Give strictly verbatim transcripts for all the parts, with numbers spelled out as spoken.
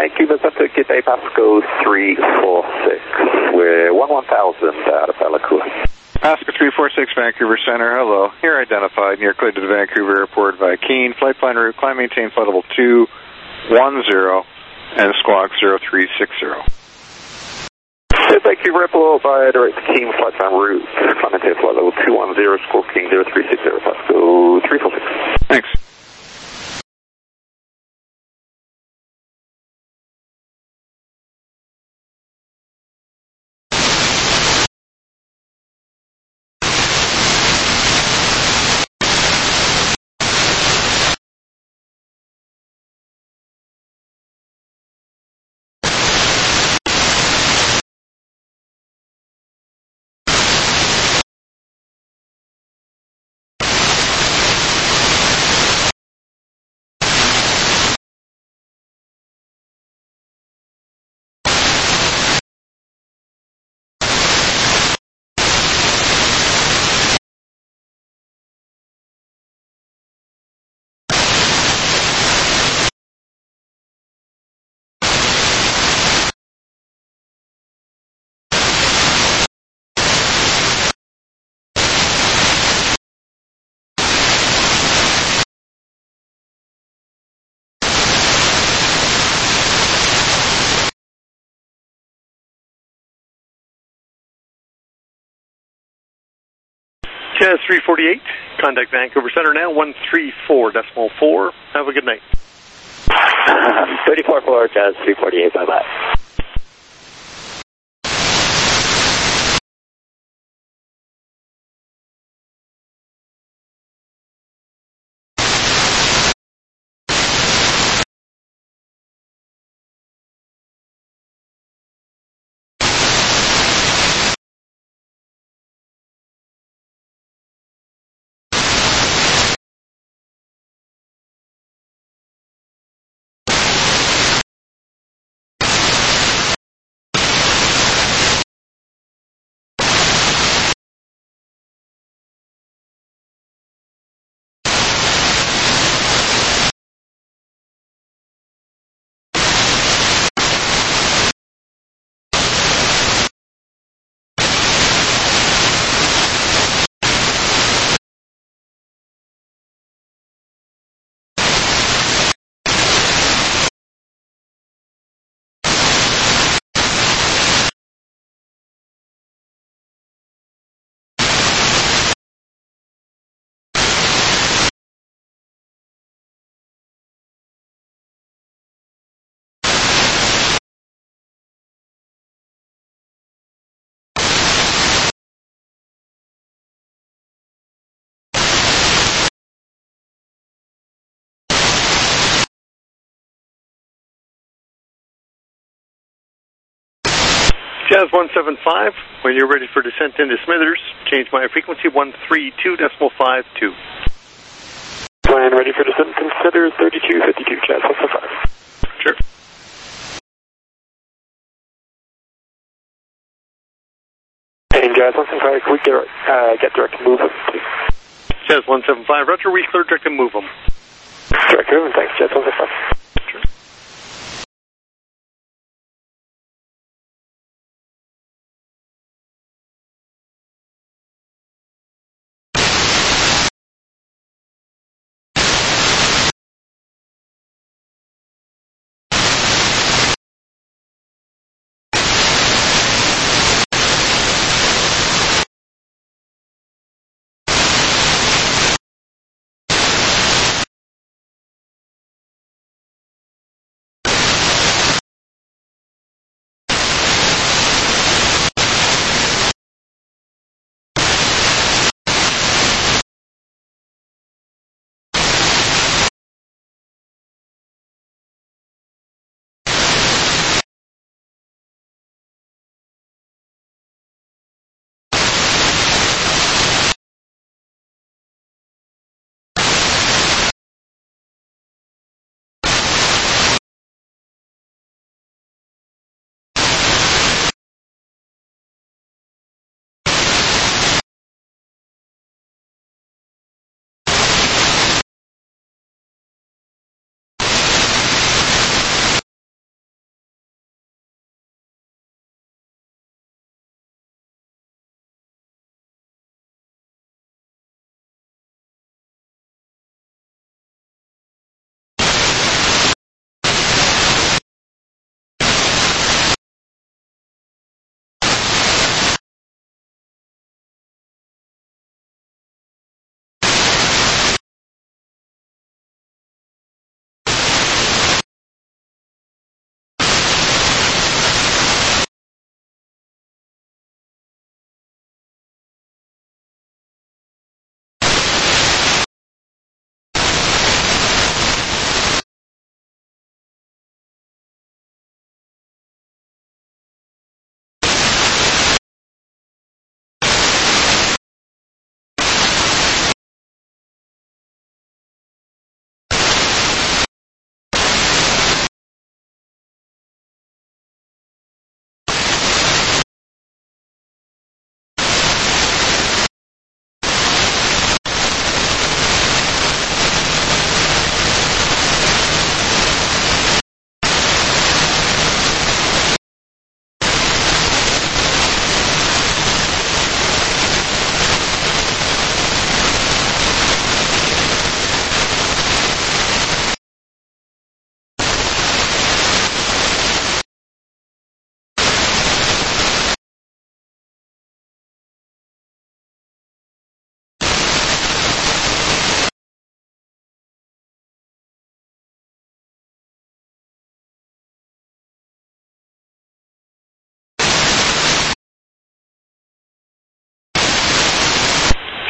Vancouver, Santa Kitay, Pasco three four six. We're one one thousand out of Bella Coola. Pasco three four six, Vancouver Center, hello. You're identified, and you're cleared to the Vancouver Airport via Keene. Flight plan route, climb maintain flight level two one zero, and squawk zero three six zero. Vancouver Airport via direct to Keene, flight plan route, climb maintain flight level two one zero, squawking zero three six zero, Pasco three four six. Thanks. Jazz three forty-eight, contact Vancouver Center now, one three four decimal four. Have a good night. thirty-four four, Jazz three forty-eight, bye-bye. Jazz one seven five, when you're ready for descent into Smithers, change my frequency one three two decimal five two. Plan ready for descent, consider thirty-two fifty-two, Jazz one seven five. Sure. And Jazz one seven five, can we get, uh, get direct move them, please? Jazz one seven five, Roger, we clear direct and move them. Direct move, thanks, Jazz one seven five.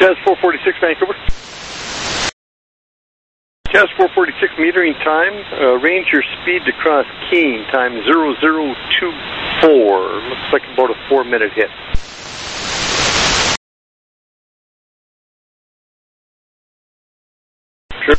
Jazz four forty-six, Vancouver. Jazz four forty-six, metering time, uh, range your speed to cross Keene, time zero zero two four. Looks like about a four minute hit. Sure.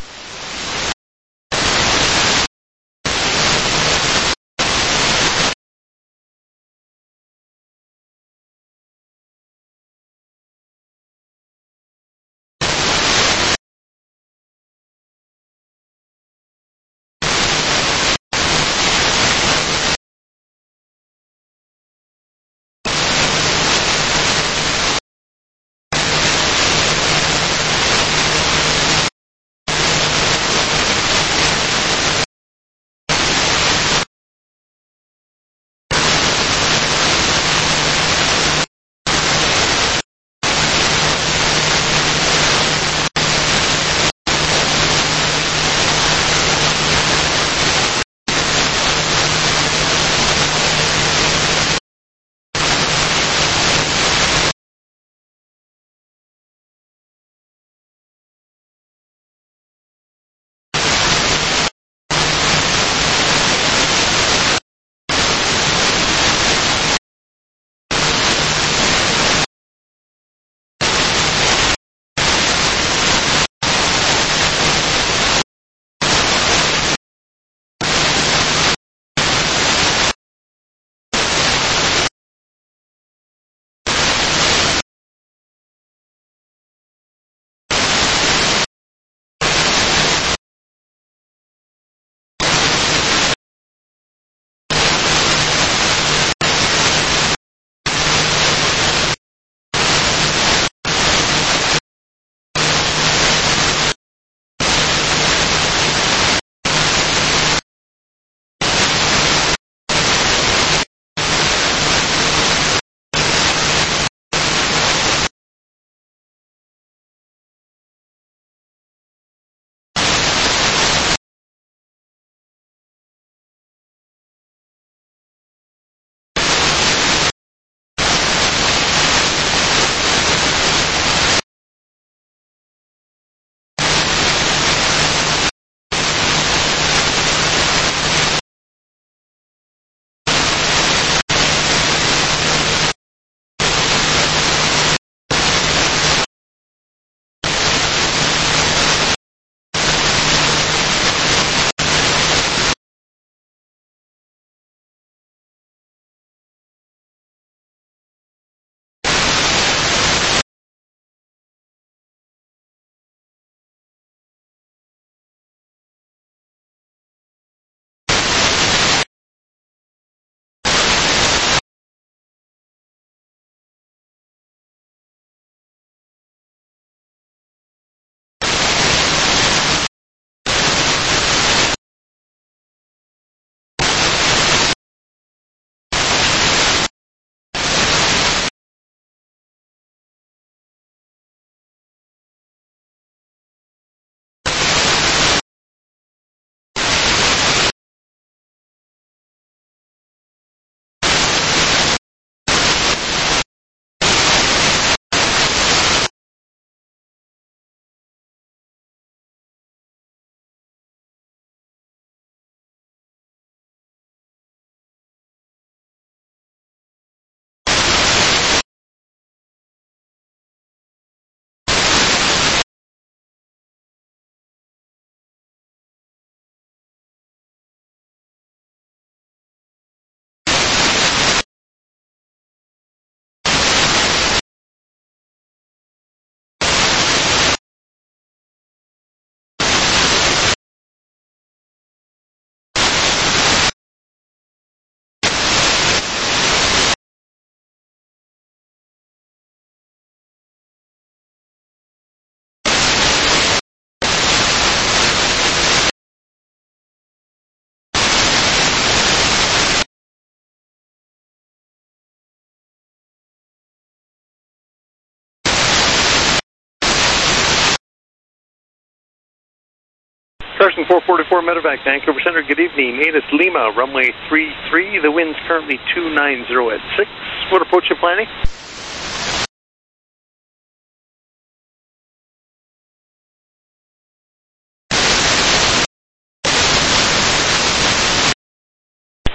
Carson four forty-four, Medevac, Vancouver Center. Good evening. Atis Lima, runway three three. The wind's currently two nine zero at six. What approach you planning?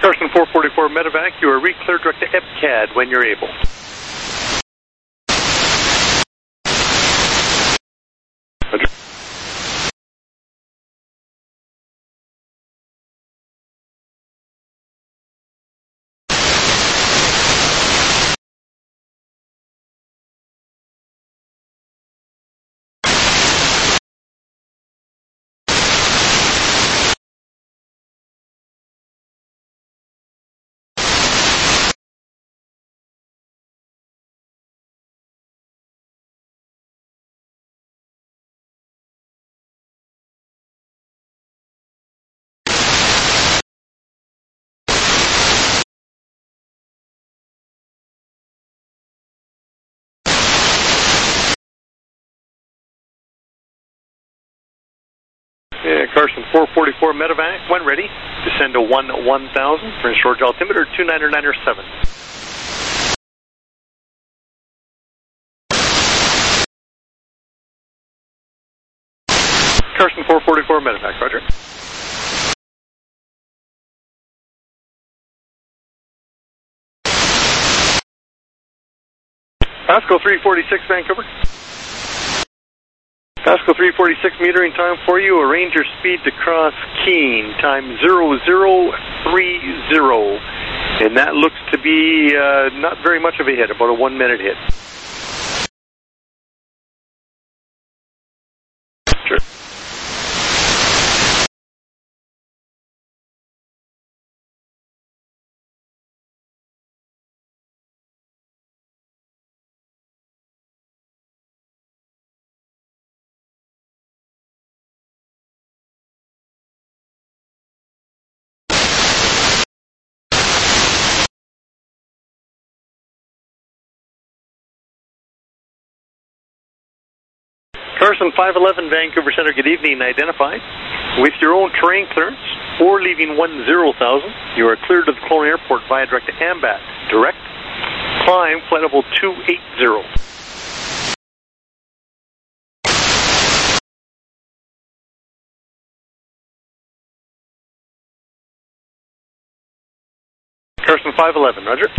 Carson four forty-four Medevac, you are re-cleared direct to E B C A D when you're able. Roger. Yeah, Carson four forty-four Medevac, when ready, descend to one one thousand, Prince George altimeter two niner niner seven. Carson four forty-four Medevac, roger. Pascal three forty-six Vancouver. Pascal three forty-six metering time for you. Arrange your speed to cross Keene, time zero zero three zero. And that looks to be uh, not very much of a hit, about a one minute hit. Sure. Carson five eleven Vancouver Center, good evening, identified. With your own terrain clearance, or leaving one zero thousand, you are cleared to the Kelowna Airport via direct to AMBAT. Direct, climb, flight level two eighty. Carson five eleven, roger.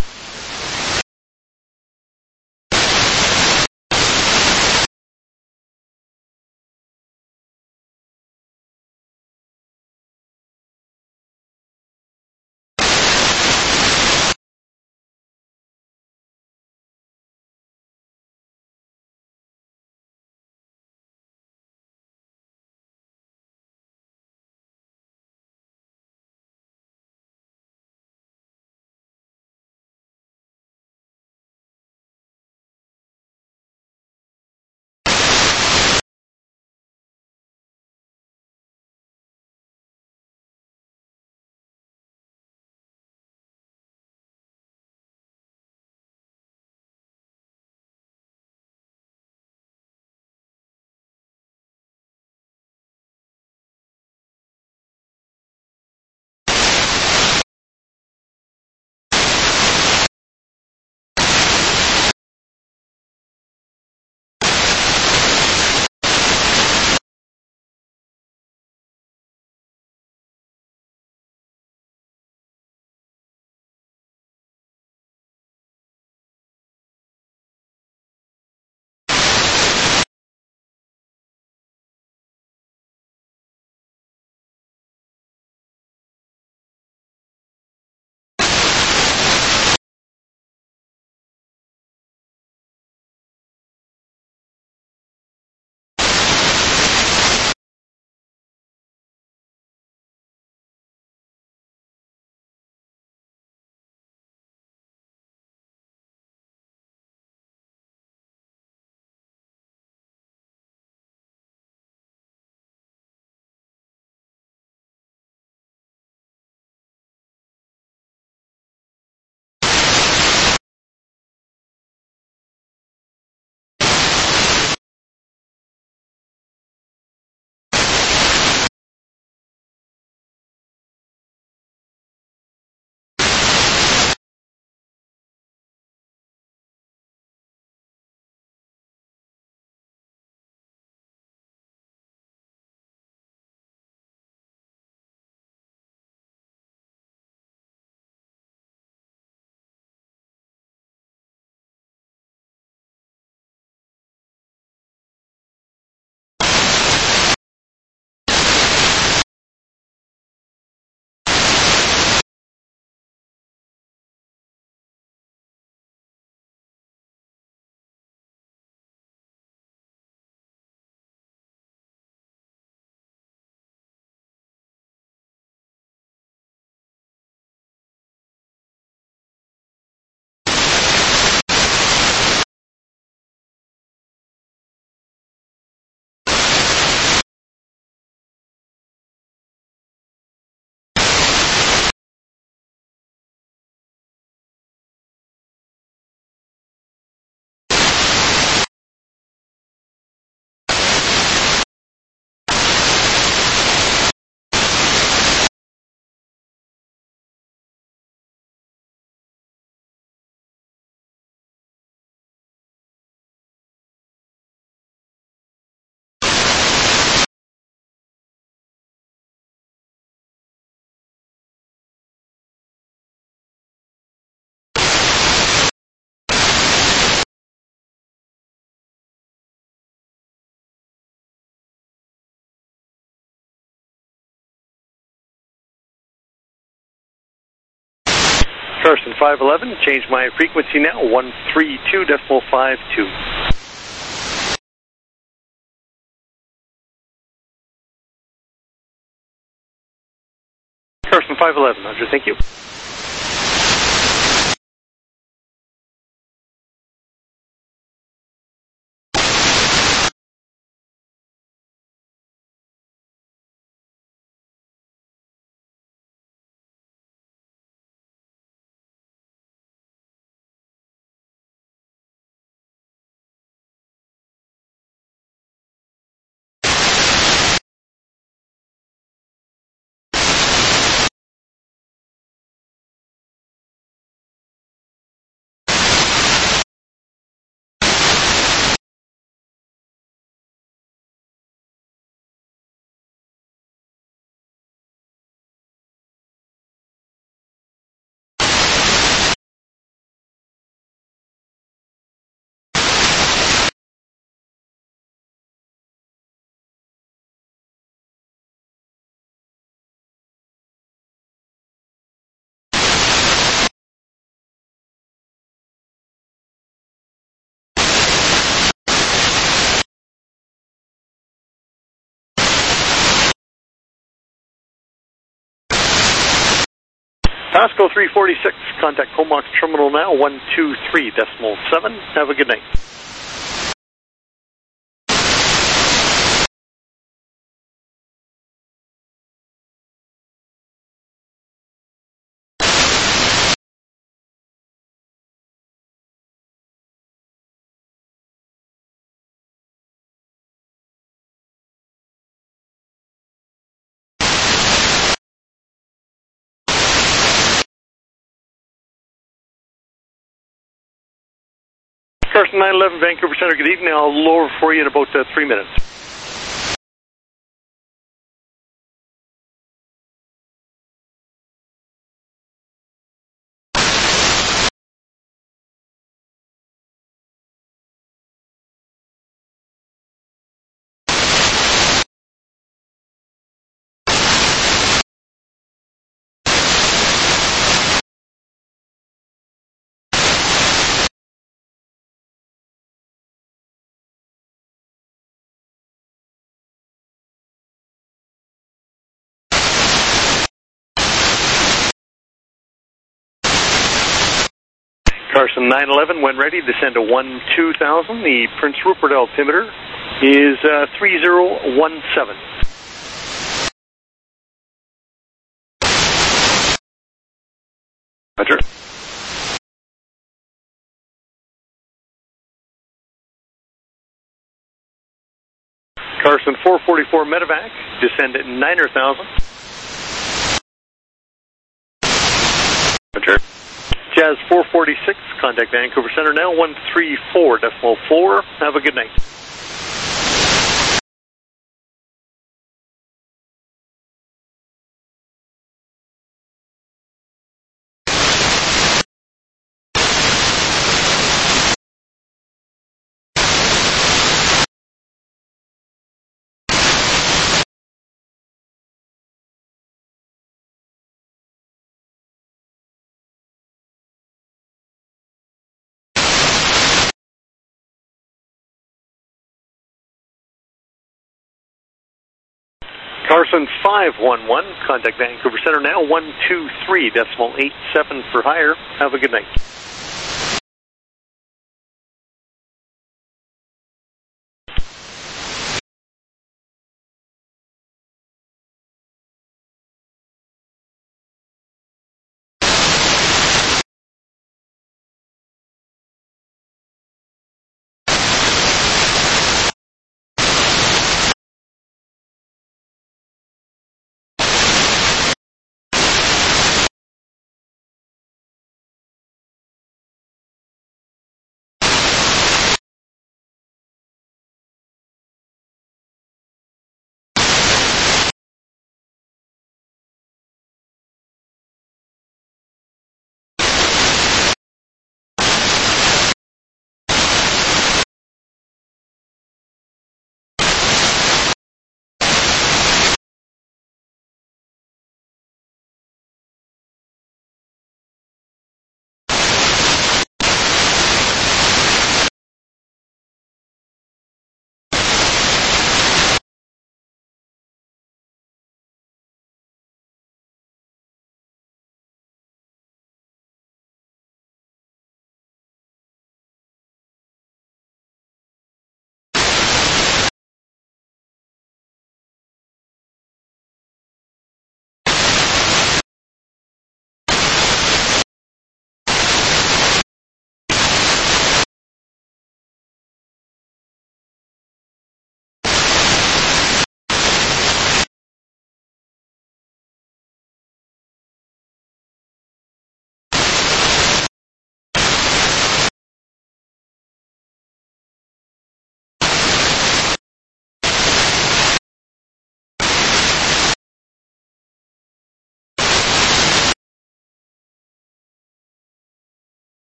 Carson five eleven, change my frequency now, one three two decimal five two. Carson five eleven, Roger, thank you. Pasco three forty-six, contact Comox terminal now, one two three decimal seven. Have a good night. Carson nine eleven, Vancouver Center, good evening. I'll lower for you in about uh, three minutes. Carson nine eleven, when ready, descend to one two thousand. The Prince Rupert altimeter is uh, three zero one seven. Roger. Carson four forty-four medevac, descend at niner thousand. Roger. Jazz four forty-six, contact Vancouver Center now, one three four decimal four. Have a good night. Carson five one one, contact Vancouver Center now, one two three decimal eight seven for higher. Have a good night.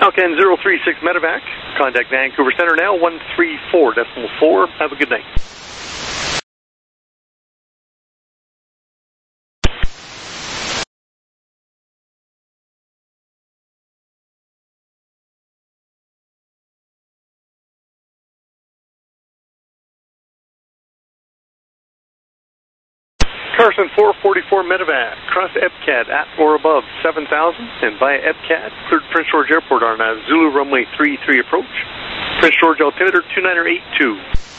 Falcon zero three six Medevac. Contact Vancouver Center now, one three four decimal four. Have a good night. Carson four forty-four Medevac, cross EBCAT at or above seven thousand, and via EBCAT, cleared Prince George Airport on a Zulu runway three three approach. Prince George altimeter two niner eight two.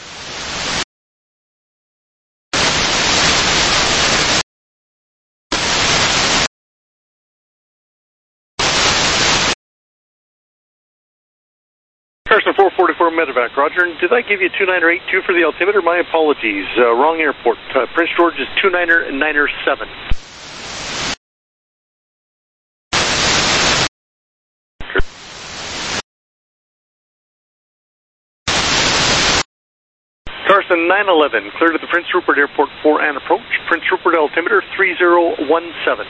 Carson four forty-four Medevac, Roger. Did I give you two niner eight two for the altimeter? My apologies. Uh, wrong airport. Uh, Prince George is two niner niner seven. Carson nine eleven, cleared at the Prince Rupert Airport for an approach. Prince Rupert altimeter three zero one seven.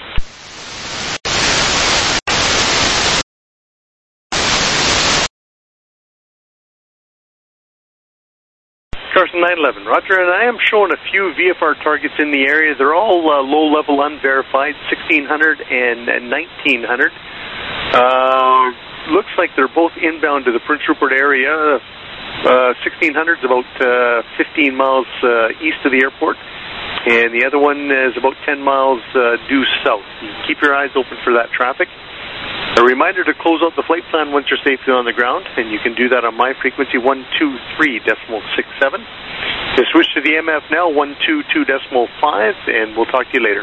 Carson nine eleven, Roger, and I am showing a few V F R targets in the area. They're all uh, low-level unverified, sixteen hundred and nineteen hundred. Uh, looks like they're both inbound to the Prince Rupert area. Uh, sixteen hundred is about uh, fifteen miles uh, east of the airport, and the other one is about ten miles uh, due south. You keep your eyes open for that traffic. A reminder to close out the flight plan once you're safely on the ground, and you can do that on my frequency, one two three decimal six seven. To switch to the M F now, one two two decimal five, and we'll talk to you later.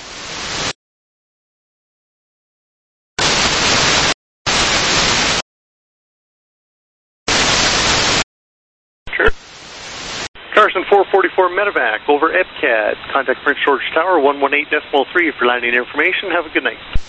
Sure. Carson four forty-four Medevac, over EBCAT. Contact Prince George Tower, one one eight decimal three for landing information. Have a good night.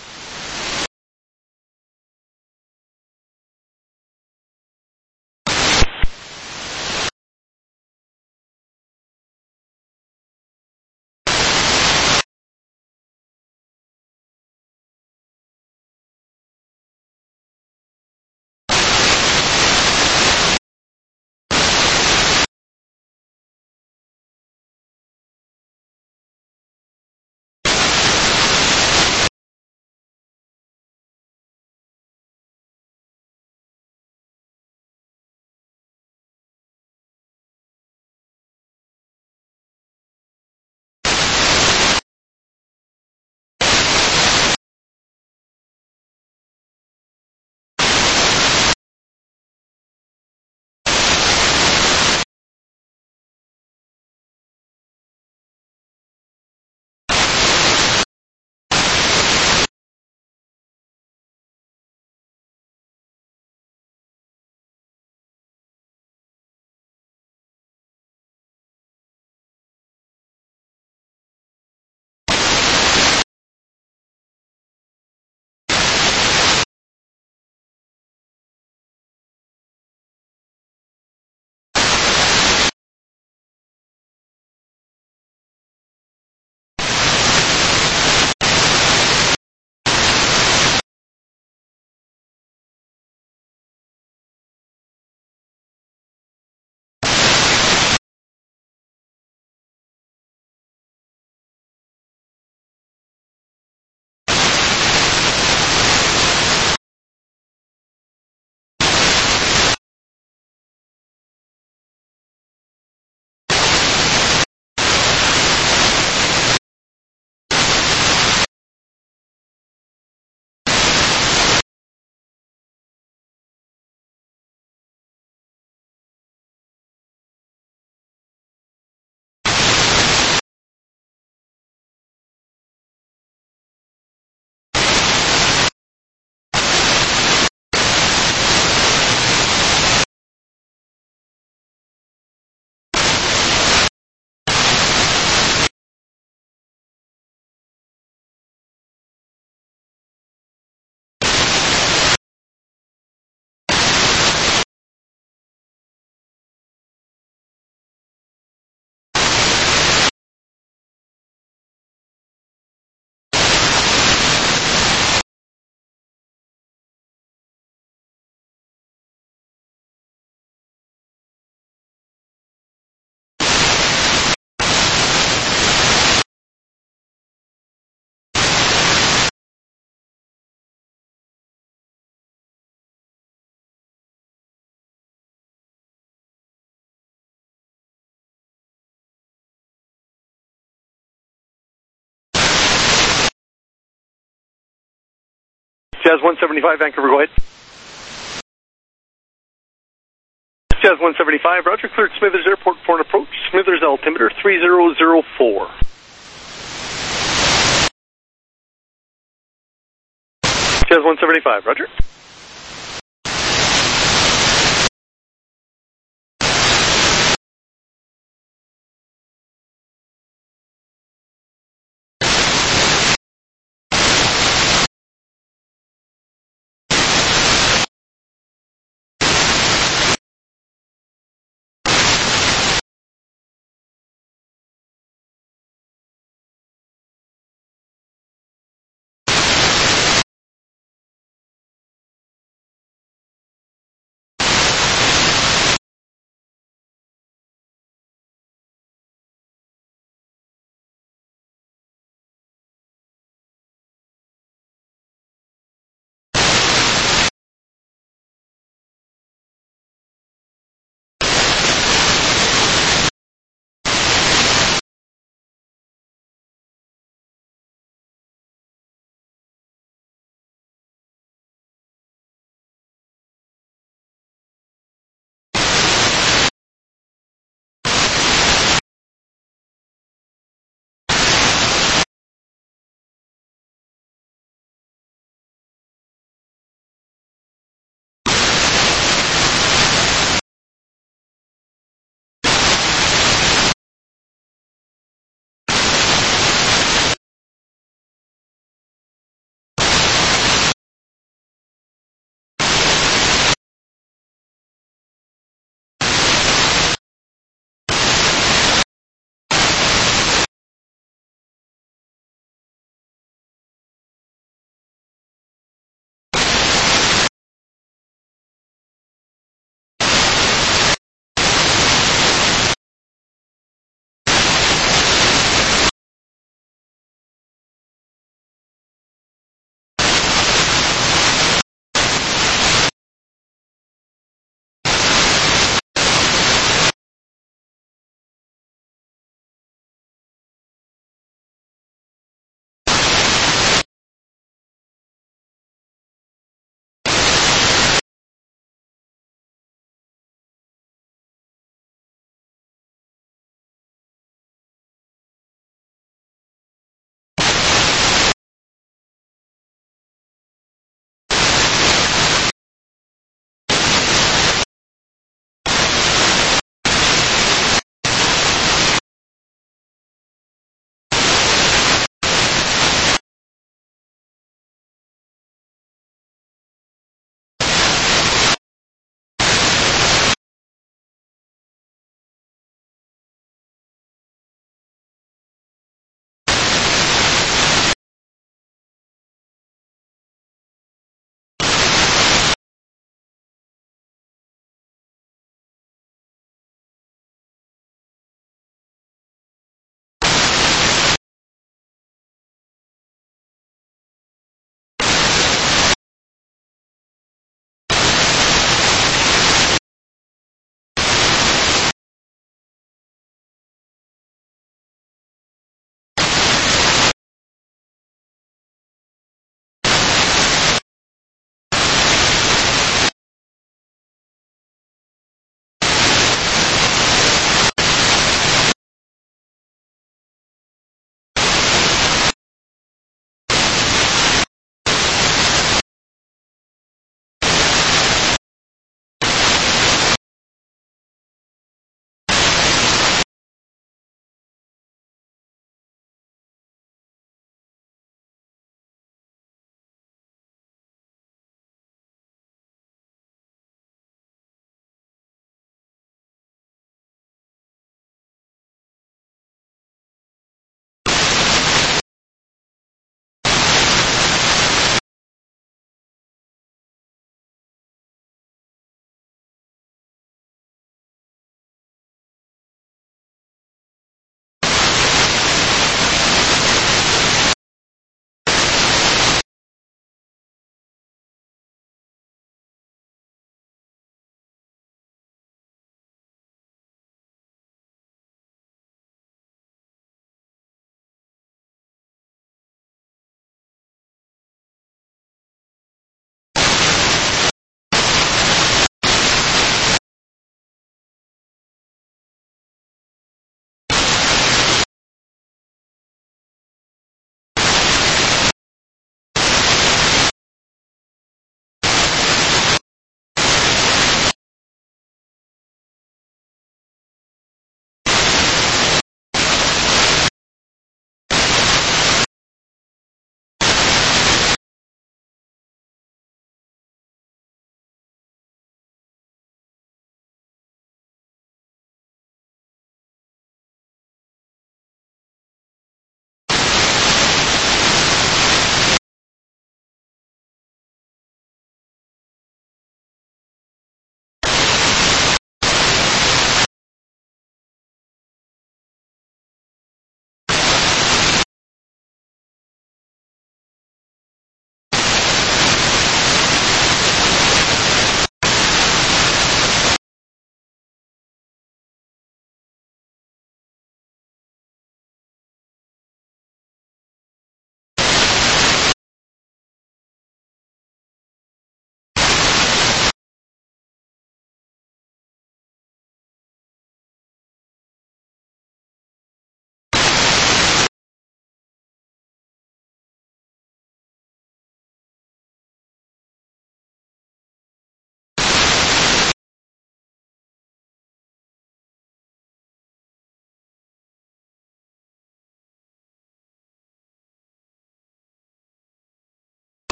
Jazz one seventy-five, Vancouver, go ahead. Jazz one seventy-five, roger, cleared Smithers Airport for an approach. Smithers altimeter three zero zero four. Jazz one seventy-five, roger.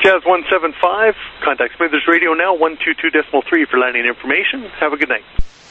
Jazz one seven five, contact Smithers Radio now, one two two decimal three for landing information. Have a good night.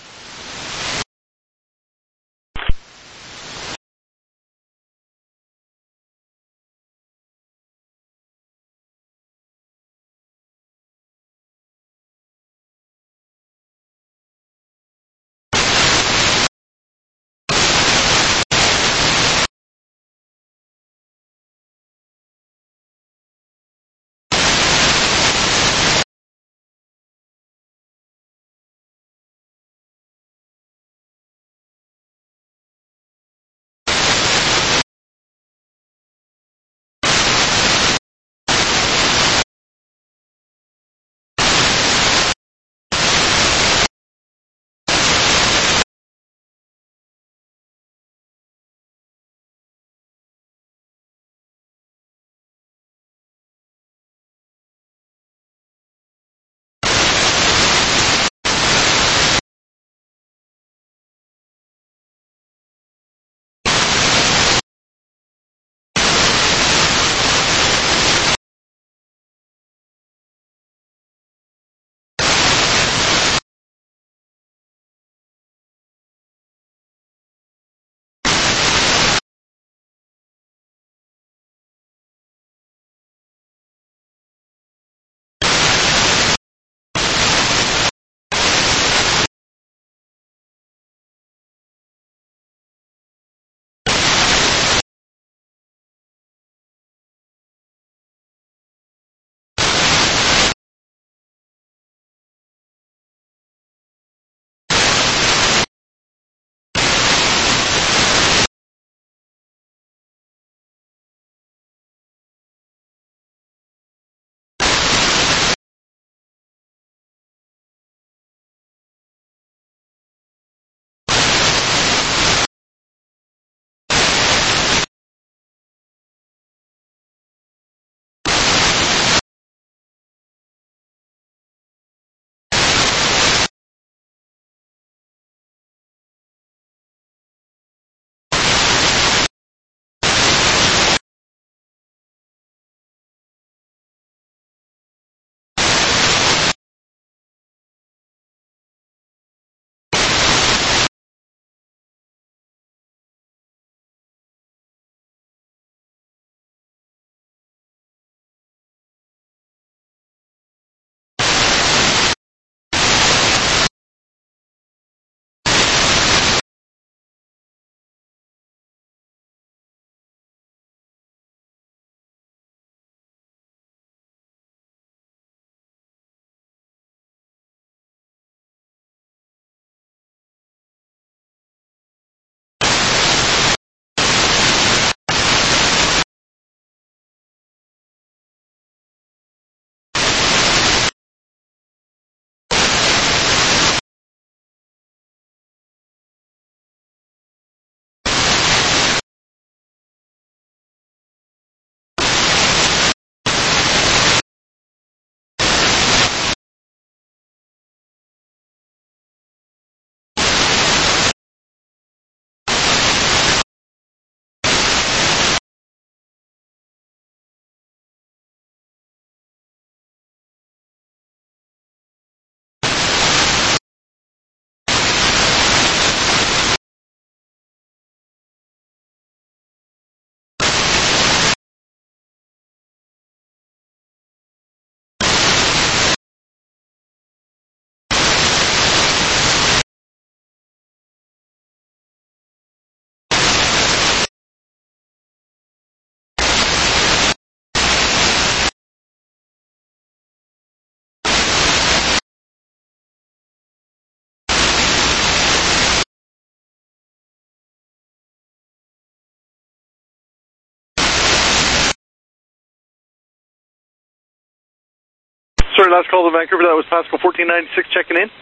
Sorry, last call to Vancouver. That was Pascal fourteen ninety-six checking in.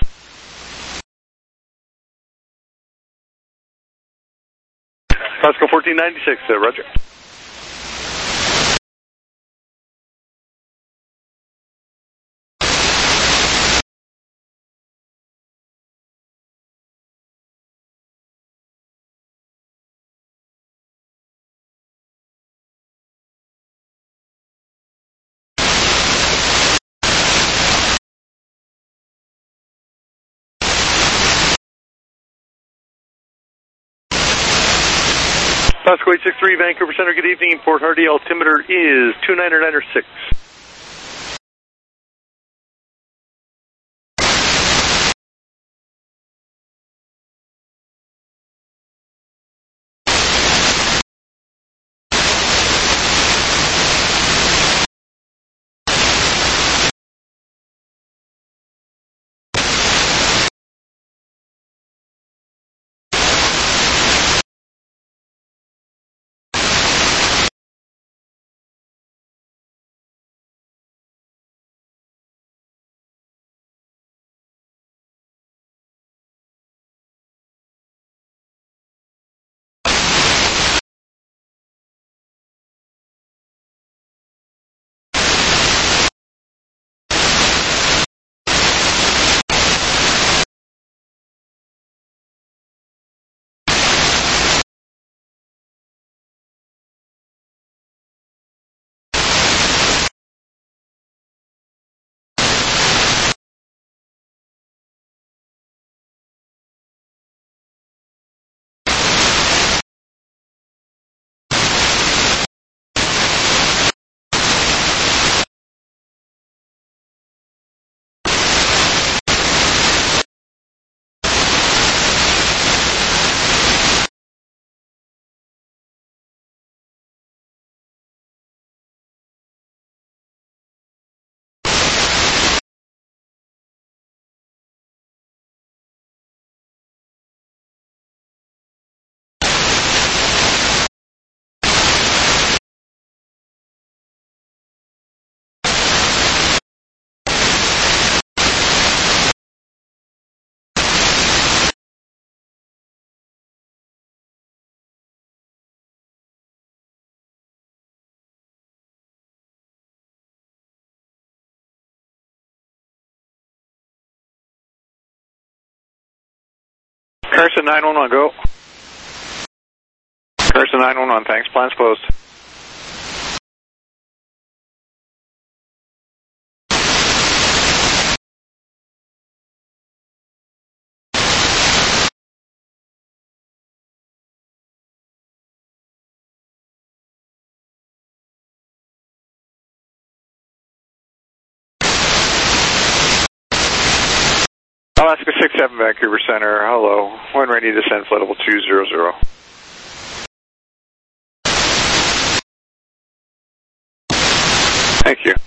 Pascal fourteen ninety-six, uh, Roger. Oscar eight six three, Vancouver Center, good evening. Port Hardy altimeter is two nine nine six. Carson nine one one, go. Carson nine one one, thanks. Plans closed. Alaska six seven, Vancouver Center, hello. When ready to descend, flight level two zero zero. Thank you.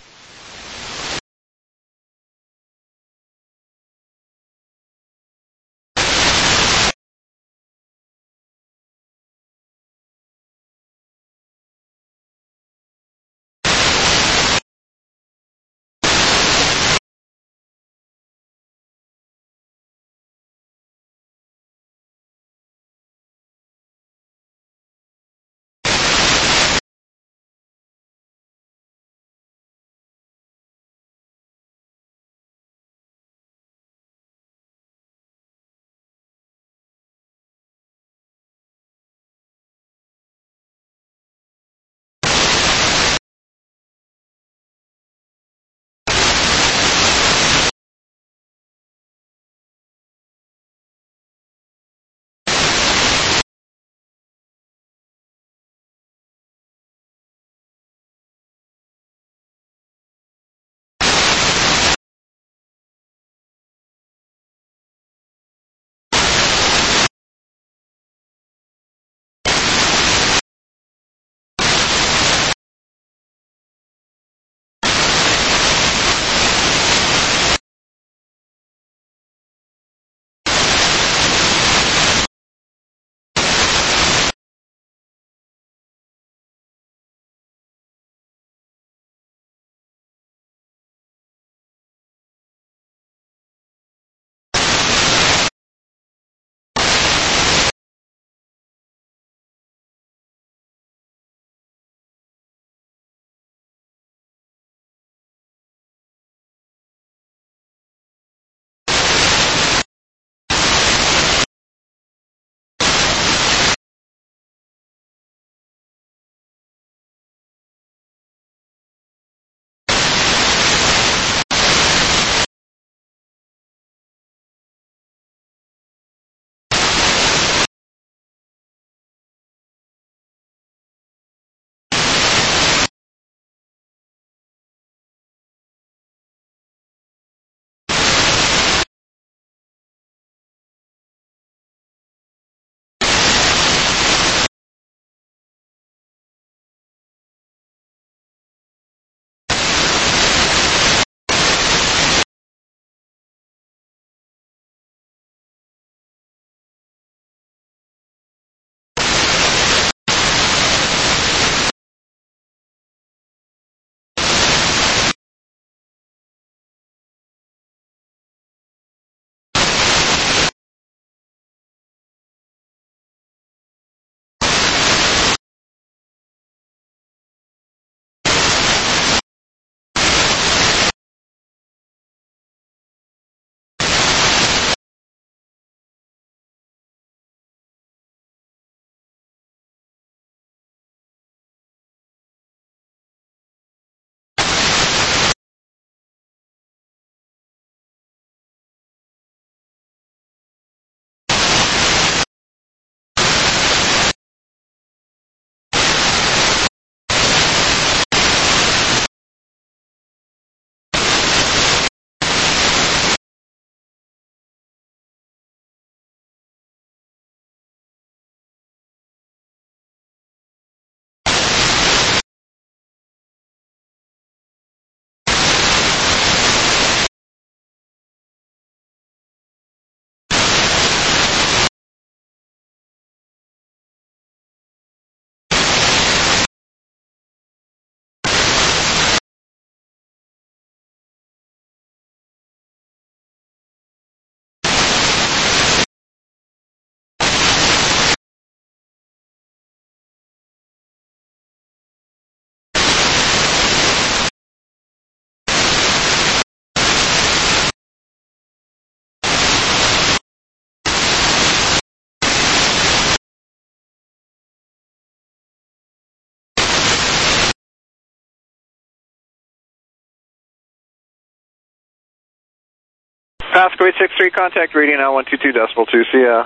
Pasco eight six three, contact radio now one two two decimal two, see ya.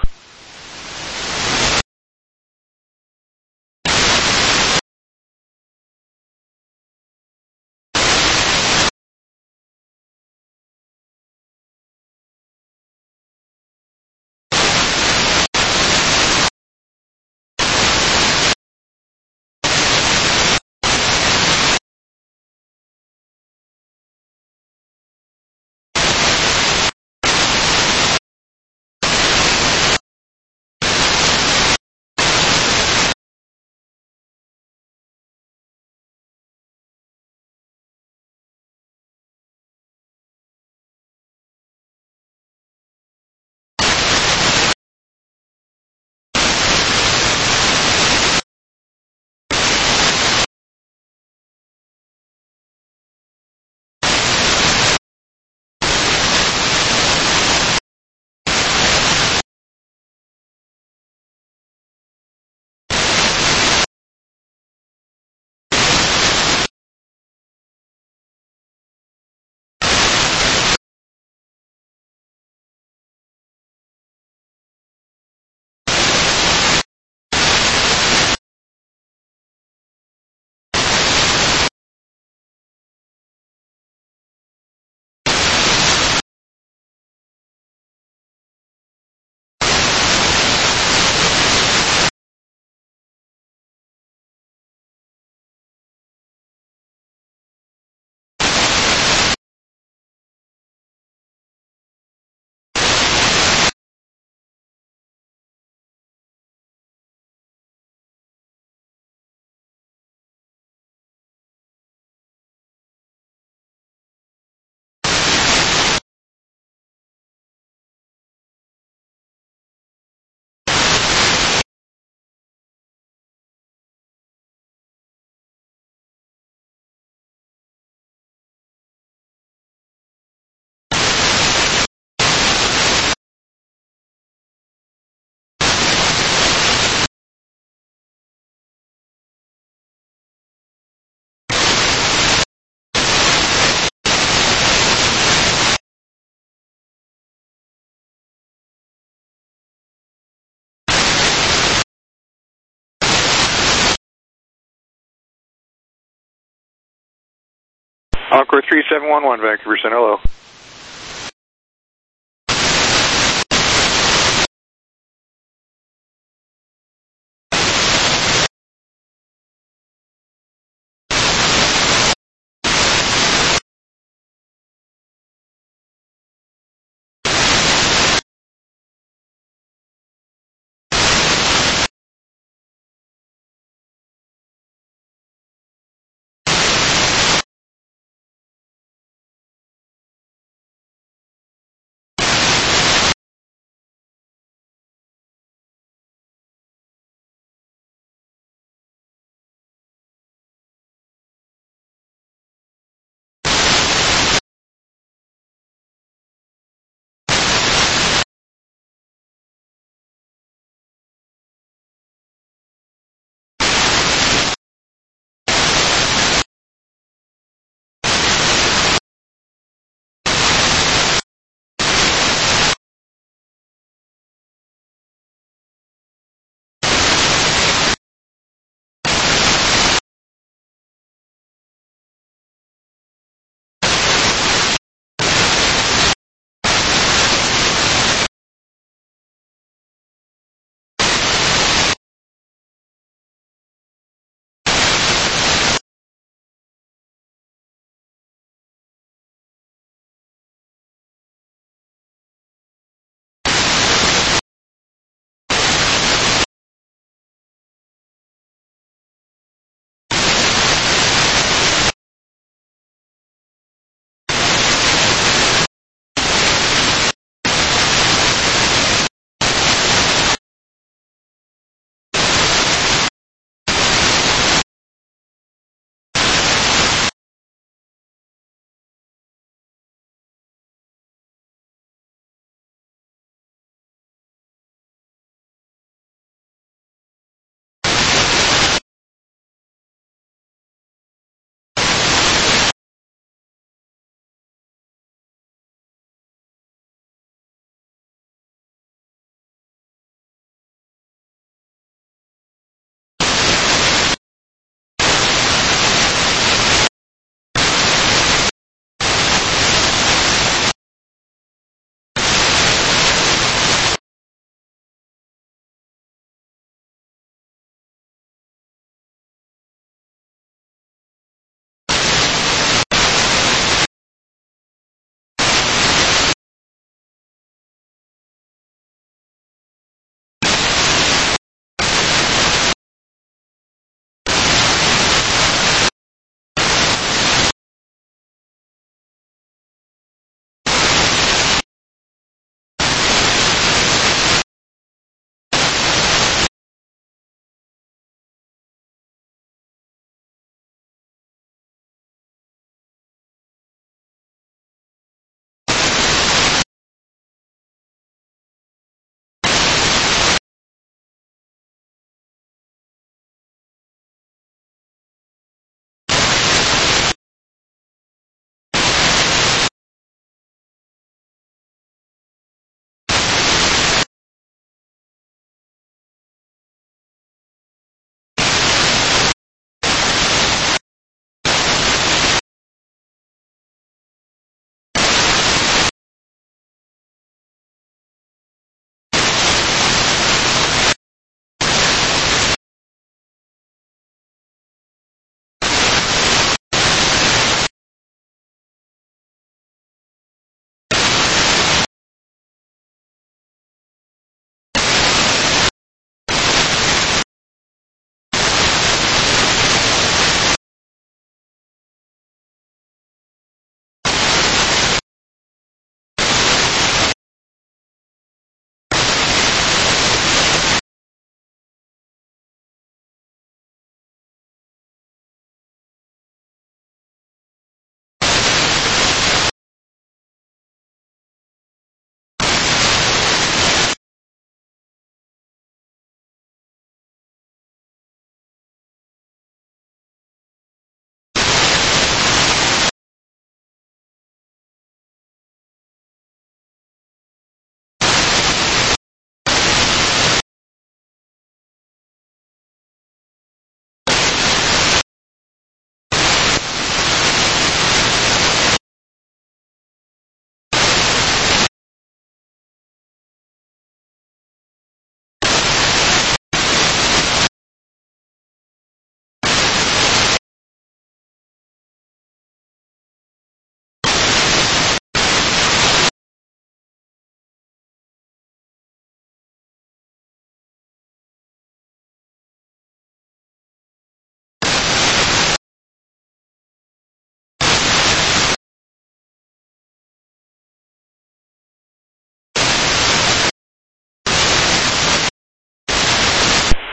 Encore three seven one one, Vancouver Center, hello.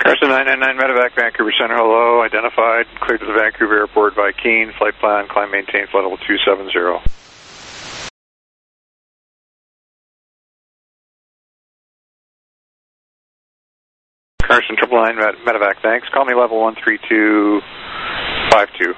Carson nine nine nine Medevac, Vancouver Center, hello, identified, cleared to the Vancouver Airport by Keene, flight plan, climb maintain, flight level two seven zero. Carson triple nine Medevac, thanks, call me level one three two five two.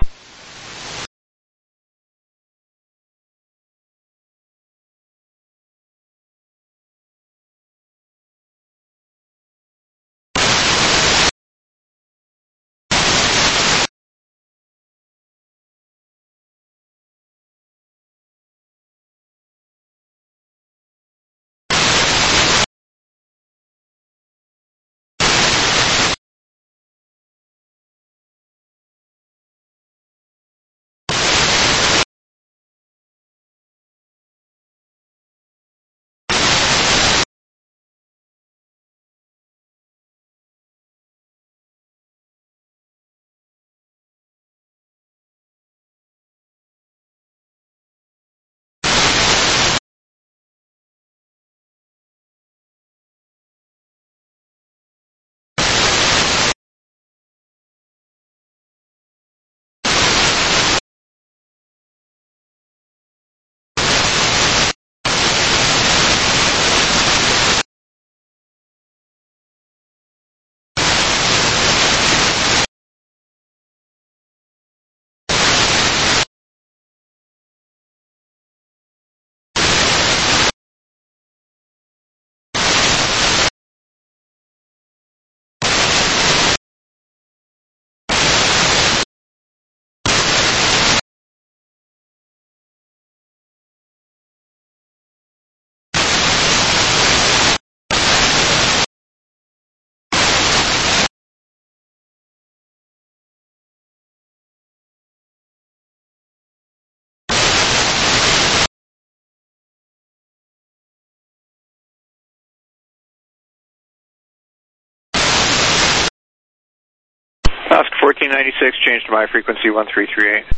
Oscar fourteen ninety-six, change to my frequency one three three eight.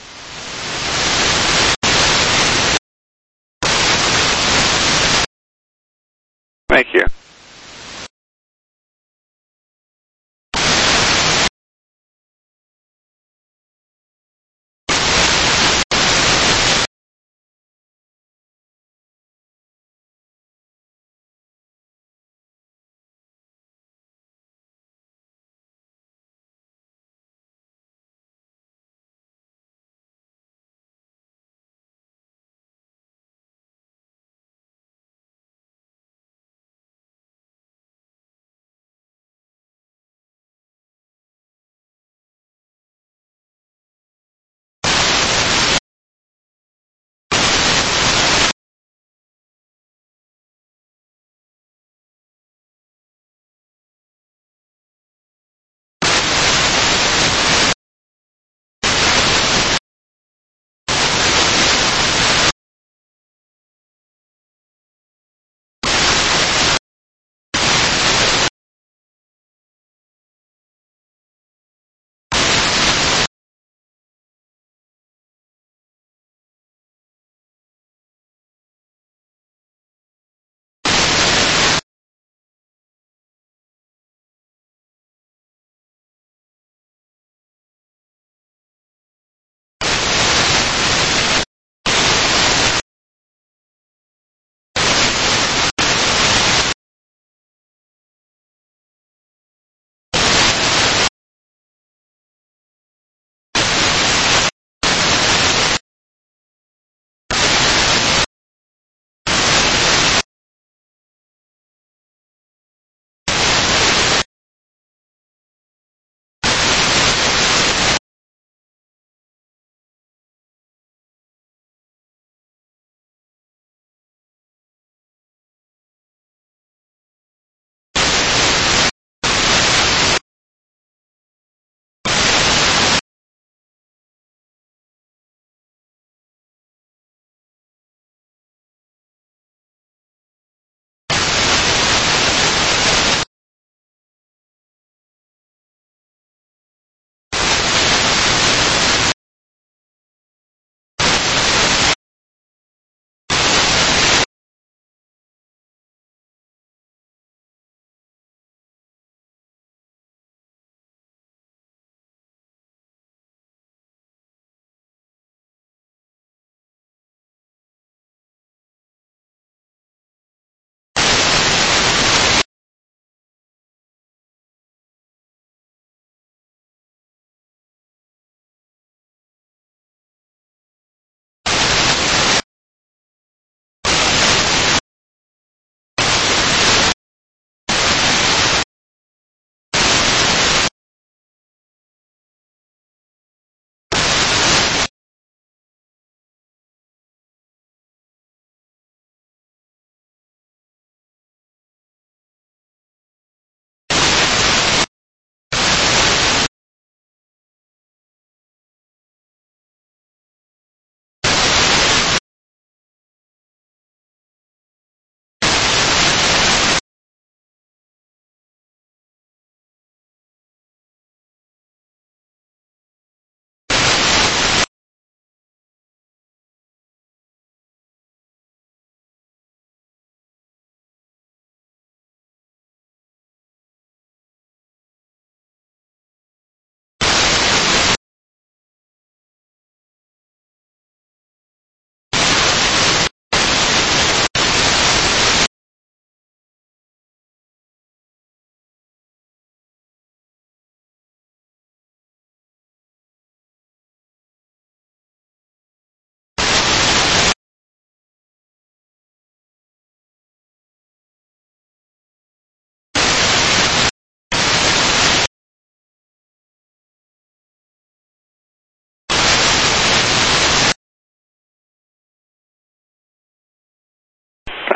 Thank you.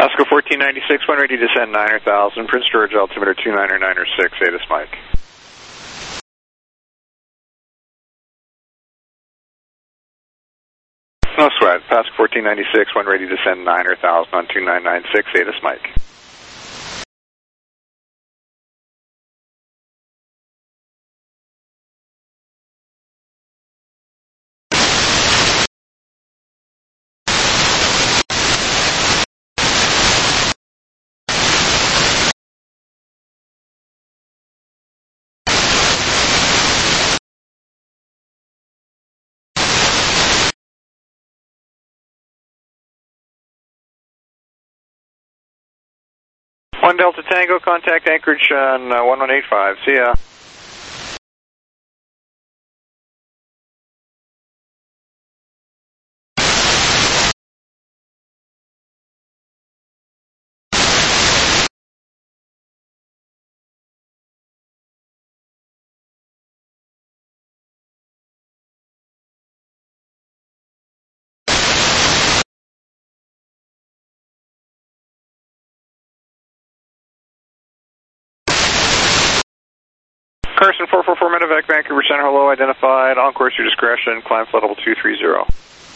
Pasco fourteen ninety-six, one ready to descend niner thousand, Prince George altimeter two niner niner six, ATIS Mike. No sweat, Pasco fourteen ninety-six, one ready to descend niner thousand on two nine nine six, ATIS Mike. One Delta Tango, contact Anchorage on uh, one one eight five. See ya. Carson four four four Medevac, Vancouver Center, hello, identified, on course your discretion, climb flight level two three zero.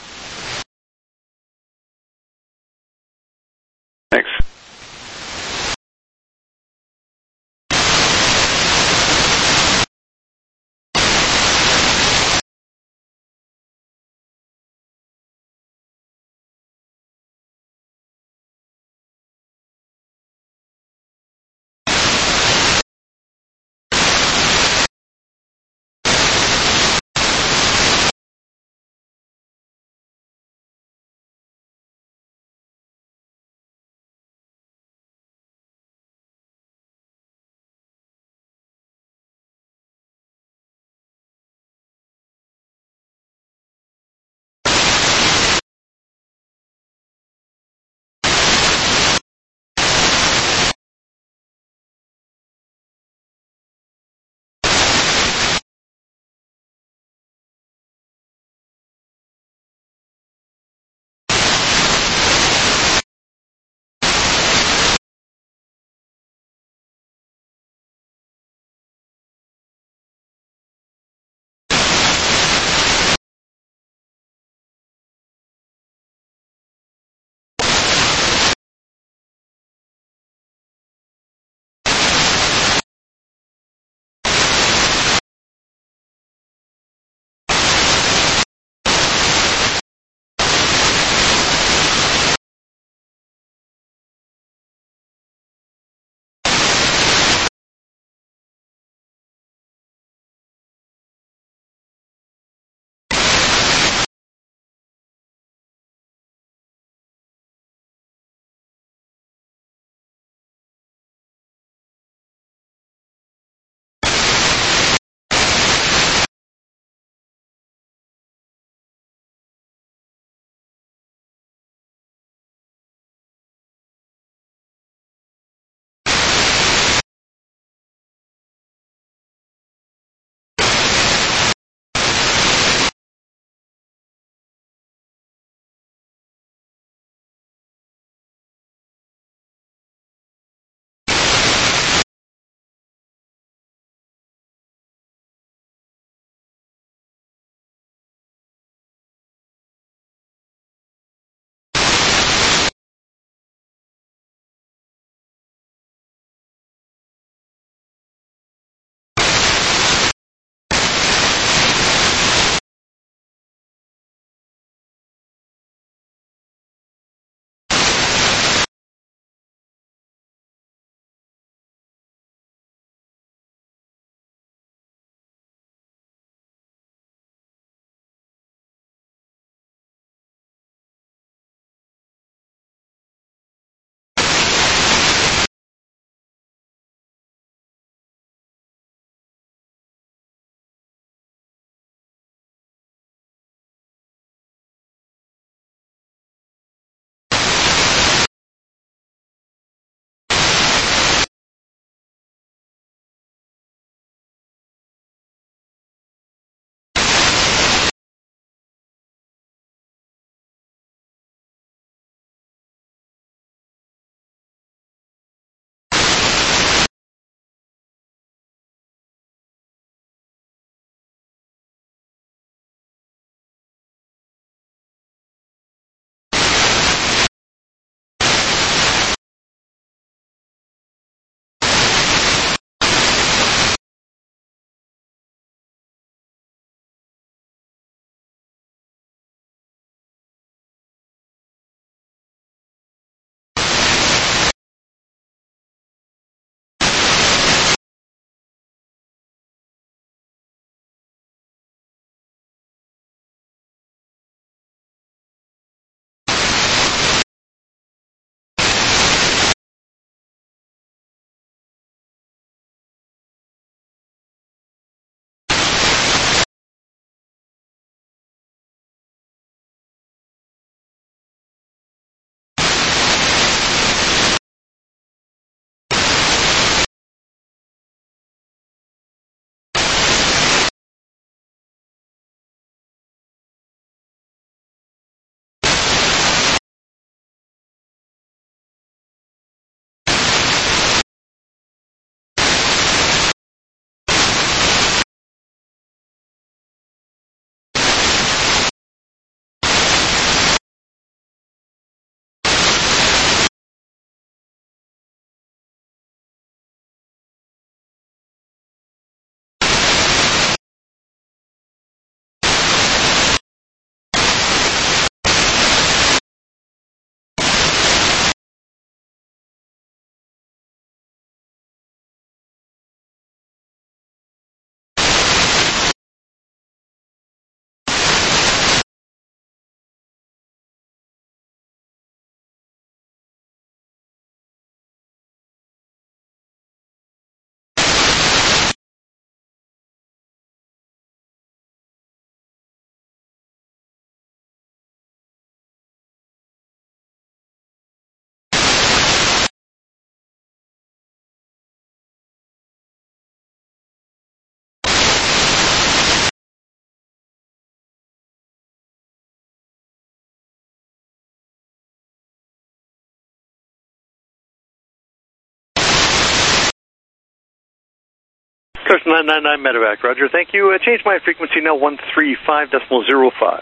Thanks. Coast nine nine nine Medevac, roger, thank you. Uh, change my frequency now, one three five decimal zero five.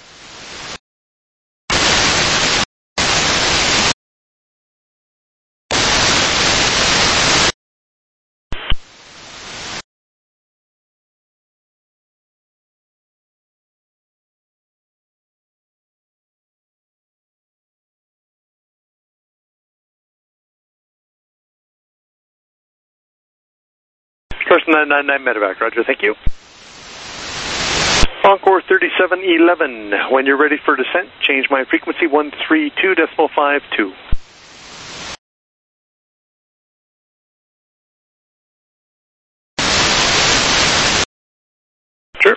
Coast nine nine nine Medevac, roger, thank you. Encore thirty-seven eleven, when you're ready for descent, change my frequency, one three two decimal five two. Sure.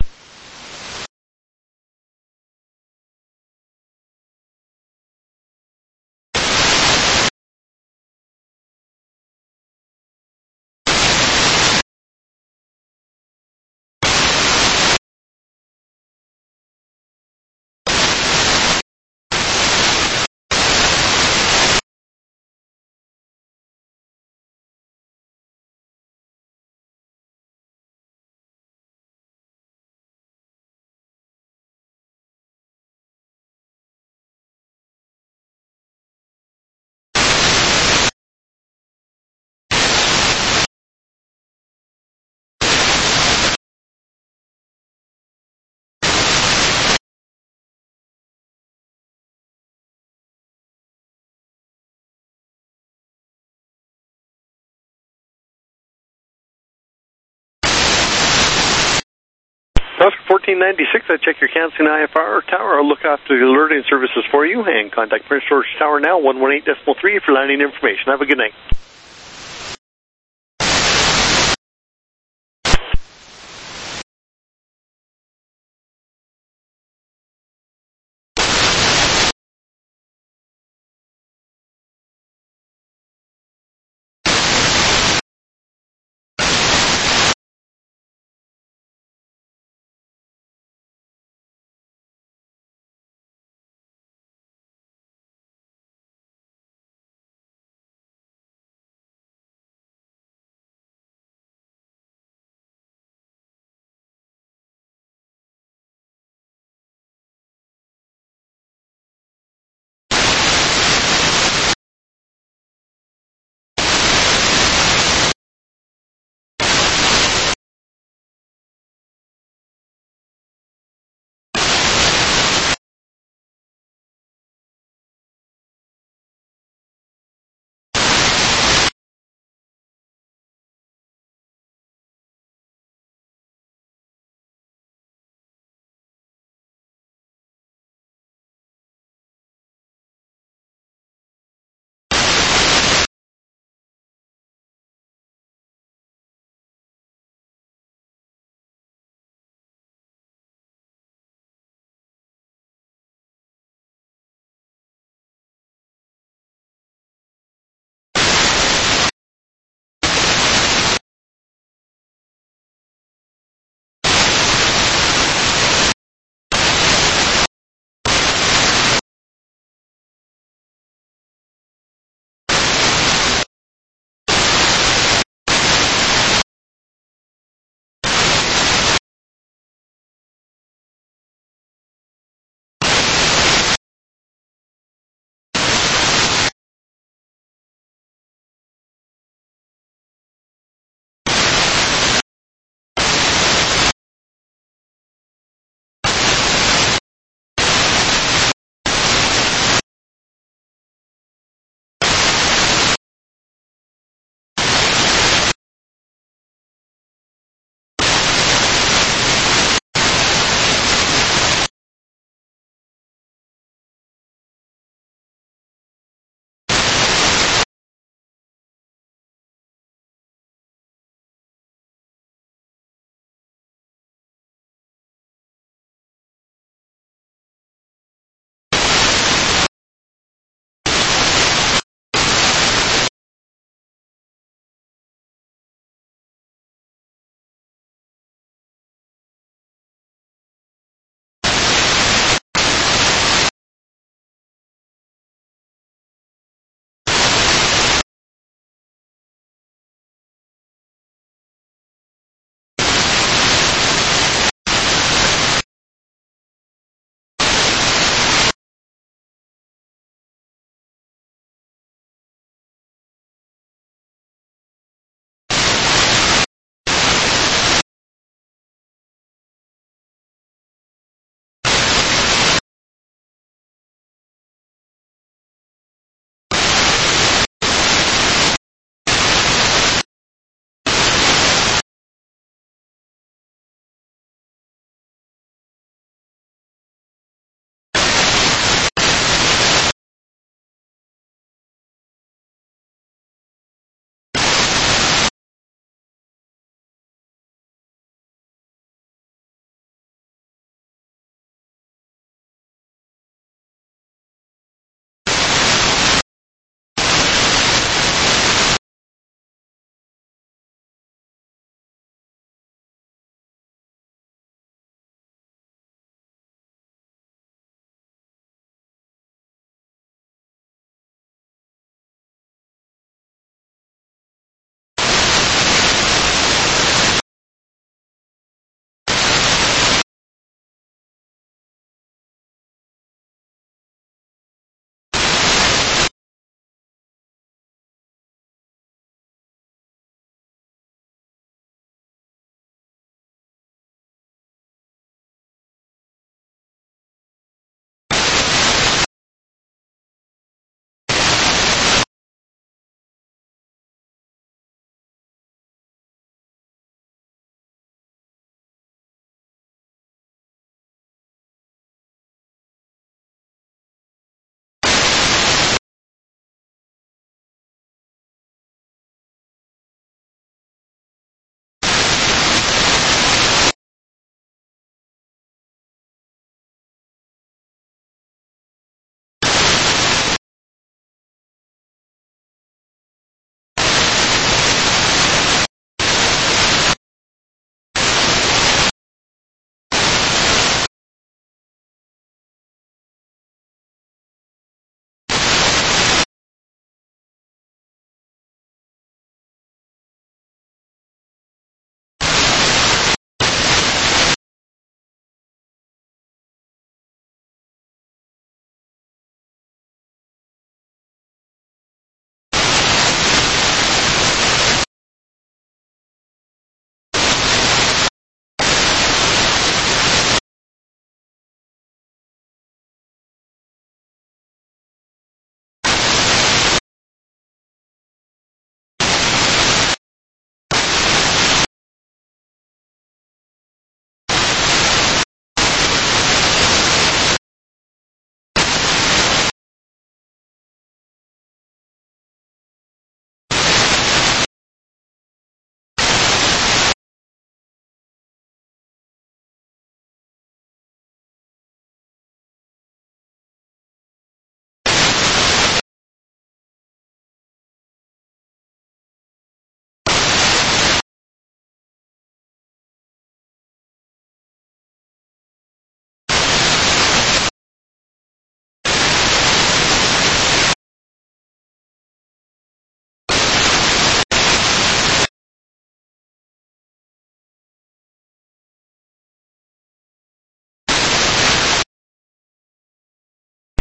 Oscar fourteen ninety-six, I check your canceling I F R tower. I'll look after the alerting services for you and contact Prince George Tower now, one one eight decimal three for landing information. Have a good night.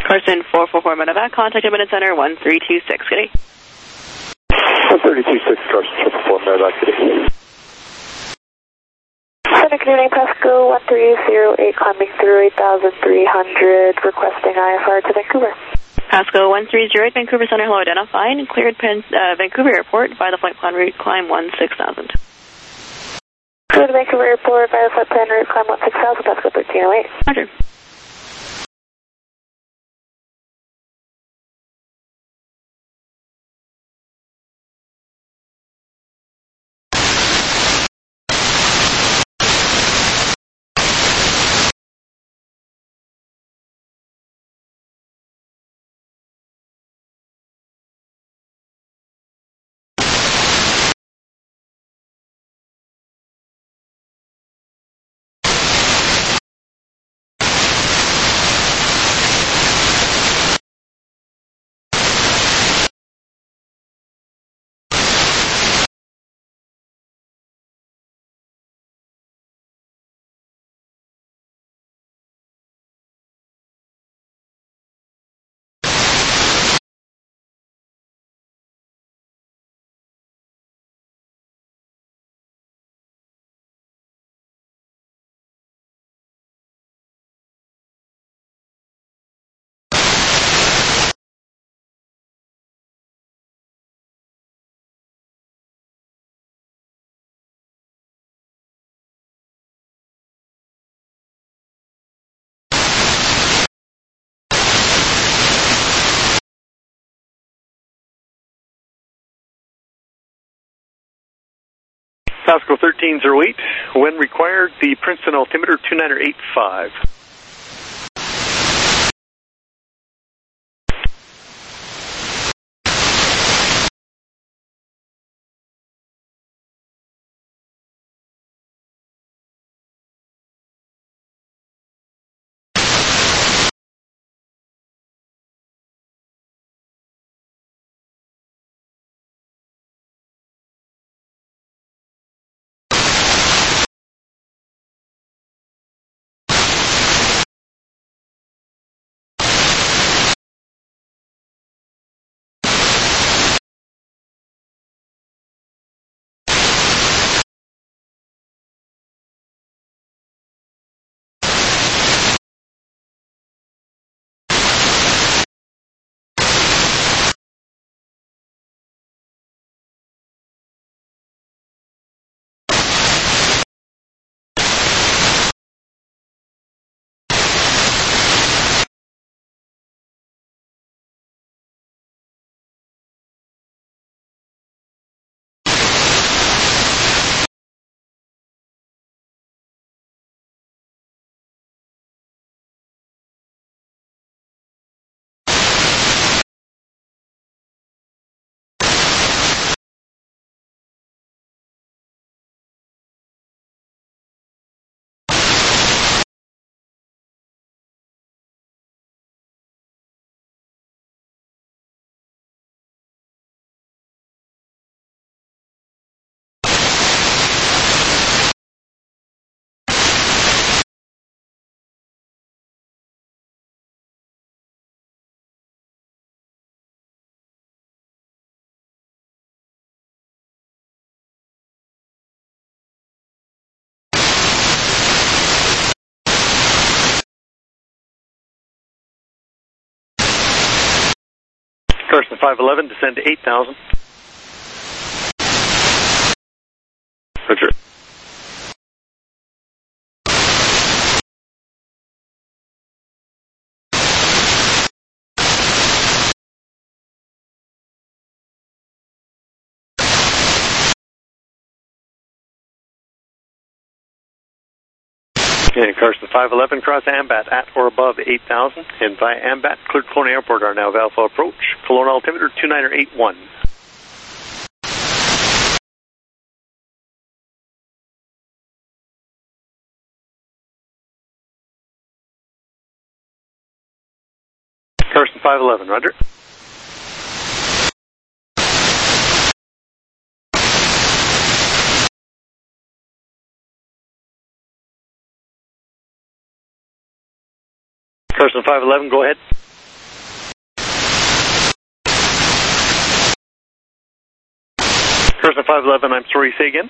Carson four four four Medevac, contact Admin Center one three two six, good day. one three two six, Carson four four four Medevac, good day. Center Canadian Pasco one three zero eight, climbing through eight thousand three hundred, requesting I F R to Vancouver. Pasco one three zero eight, Vancouver Center, hello, identified, and cleared Pen, uh, Vancouver Airport by the flight plan route, climb one six thousand. Cleared Vancouver Airport by the flight plan route, climb one six thousand, Pasco thirteen oh eight. Roger. Pasco thirteen oh eight, when required, the Princeton altimeter two nine eight five. Carson five eleven, descend to eight thousand. Roger. Okay, Carson five eleven, cross Ambat at or above eight thousand, and via Ambat, cleared Kelowna Airport are now Alpha approach. Kelowna altimeter two nine eight one. Carson five eleven, roger. Carson five eleven, go ahead. Person five eleven, I'm sorry, say again?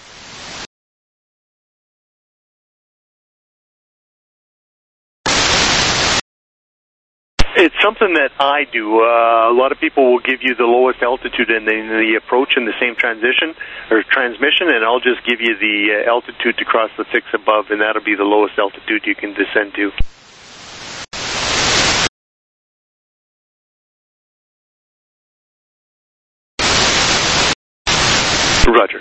It's something that I do. Uh, a lot of people will give you the lowest altitude in the, in the approach in the same transition or transmission, and I'll just give you the uh, altitude to cross the fix above, and that'll be the lowest altitude you can descend to. Roger.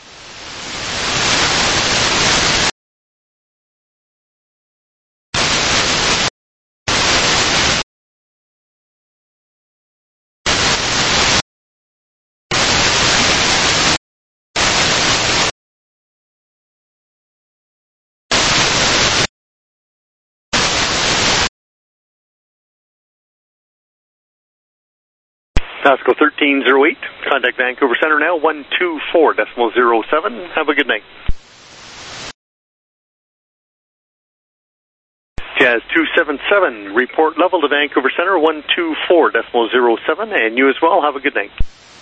Pasco thirteen oh eight, contact Vancouver Center now, one two four decimal zero seven. Have a good night. Jazz two seven seven, report level to Vancouver Center, one two four decimal zero seven, and you as well. Have a good night.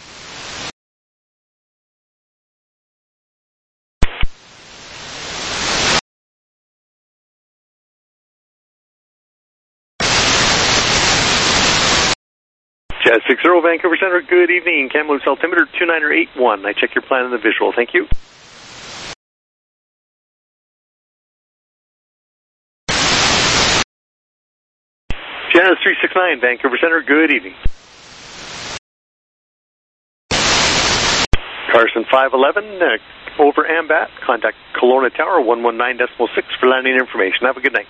Jazz six zero, Vancouver Center, good evening. Kamloops altimeter two nine eight one. I check your plan and the visual. Thank you. Jazz three six nine, Vancouver Center, good evening. Carson five eleven, uh, over Ambat, contact Kelowna Tower, one one nine decimal six for landing information. Have a good night.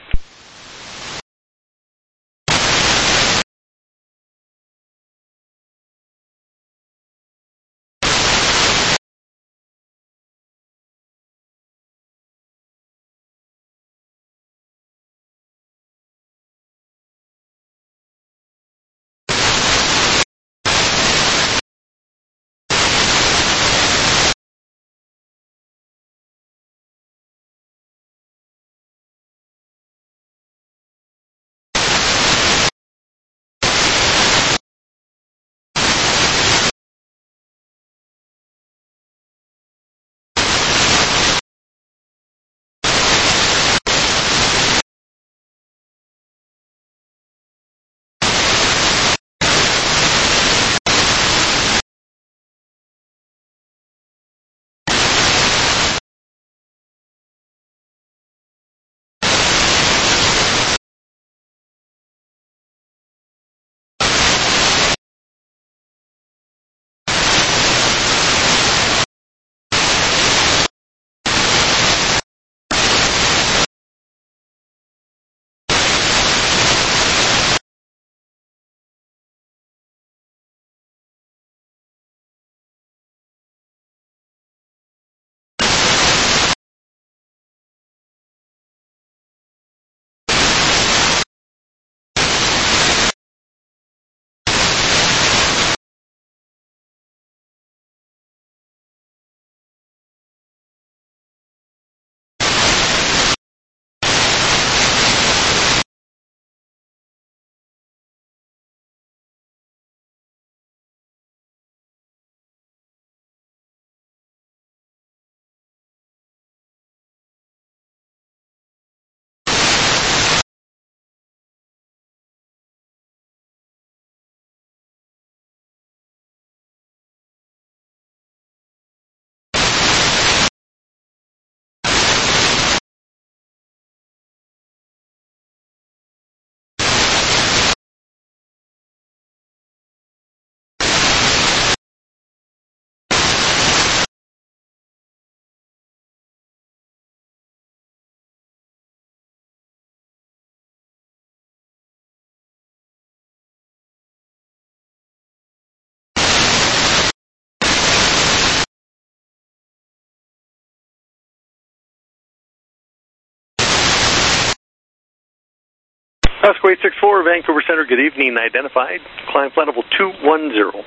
Pasco eight six four, Vancouver Center, good evening. Identified. Climb flight level two one zero.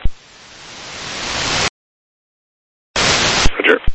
Roger.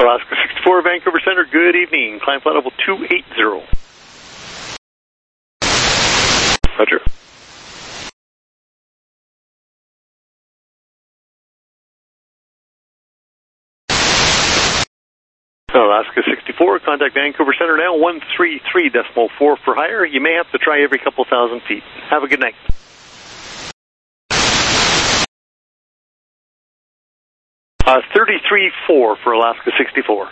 Alaska sixty-four, Vancouver Center, good evening. Climb flight level two eighty. Roger. Alaska sixty-four, contact Vancouver Center now, one three three point four for higher. You may have to try every couple thousand feet. Have a good night. Uh, thirty-three point four for Alaska sixty-four.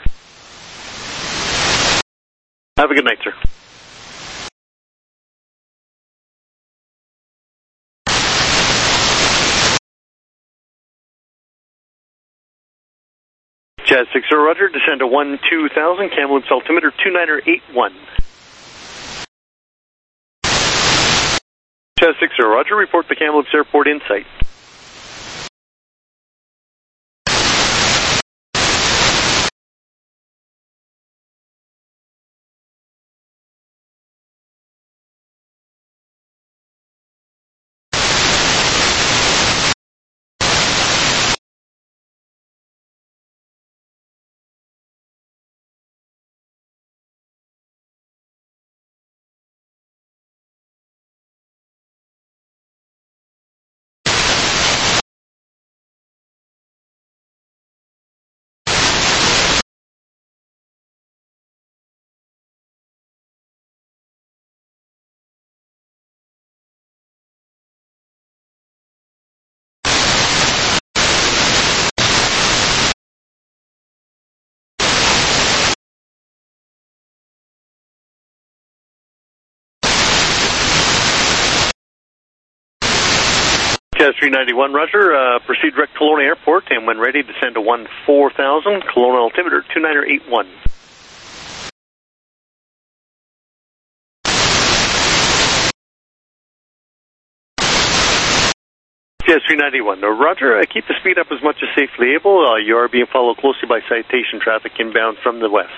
Have a good night, sir. Jazz six zero, Roger, descend to one two thousand, Kamloops altimeter two nine eight one. Jazz six zero, Roger, report to Kamloops Airport Insight. Jazz three ninety-one, Roger, uh, proceed direct Kelowna Airport, and when ready, descend to one four thousand, Kelowna altimeter two nine eight one. Jazz three ninety-one, uh, Roger, uh, keep the speed up as much as safely able. Uh, you are being followed closely by citation traffic inbound from the west.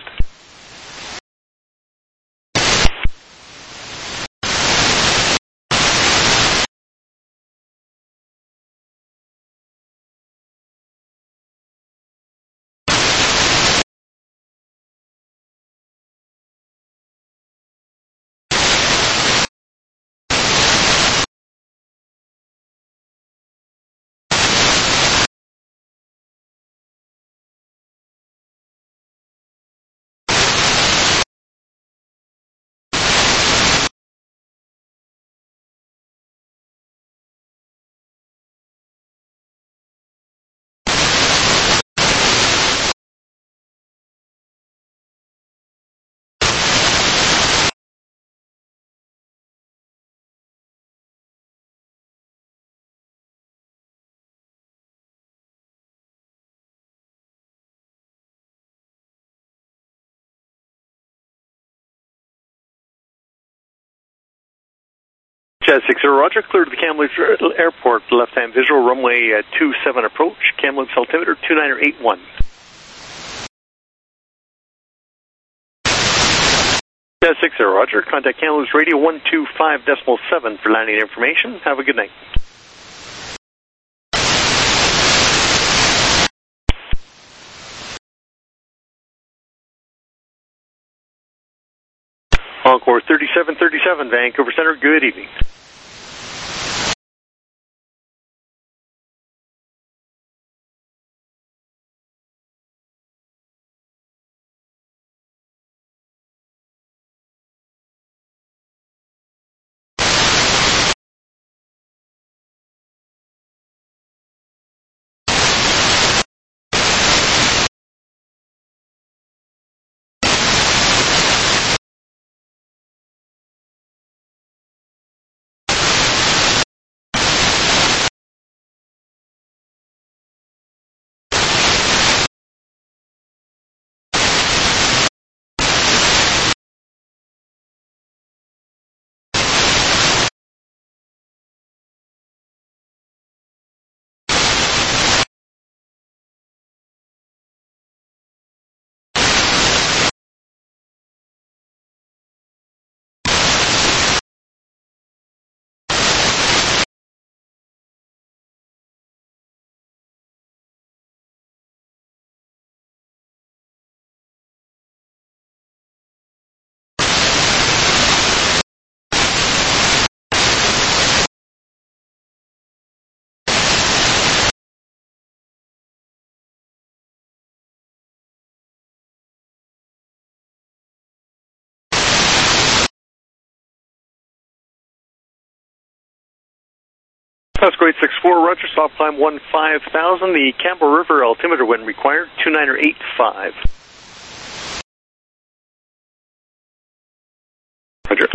Jazz six zero, Roger, clear to the Kamloops Airport, left-hand visual, runway uh, two seven approach, Kamloops altimeter two nine eight one. Jazz six zero, Roger, contact Kamloops radio one two five point seven for landing information. Have a good night. Encore thirty-seven thirty-seven, Vancouver Center, good evening. Oscar eight six four, Roger, soft climb one five thousand, the Campbell River altimeter when required, two niner eight five. Roger.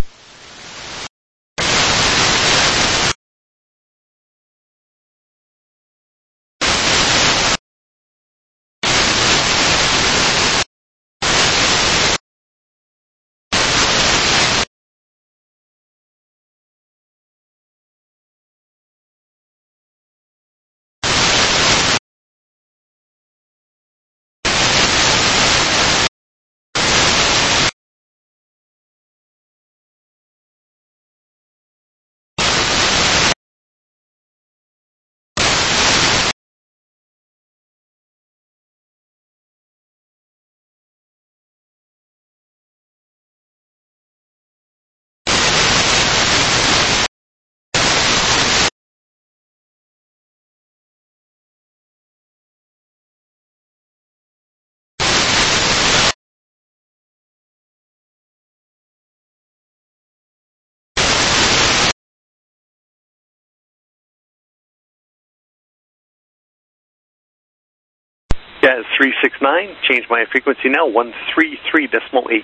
Jazz three six nine, change my frequency now, one three three decimal eight.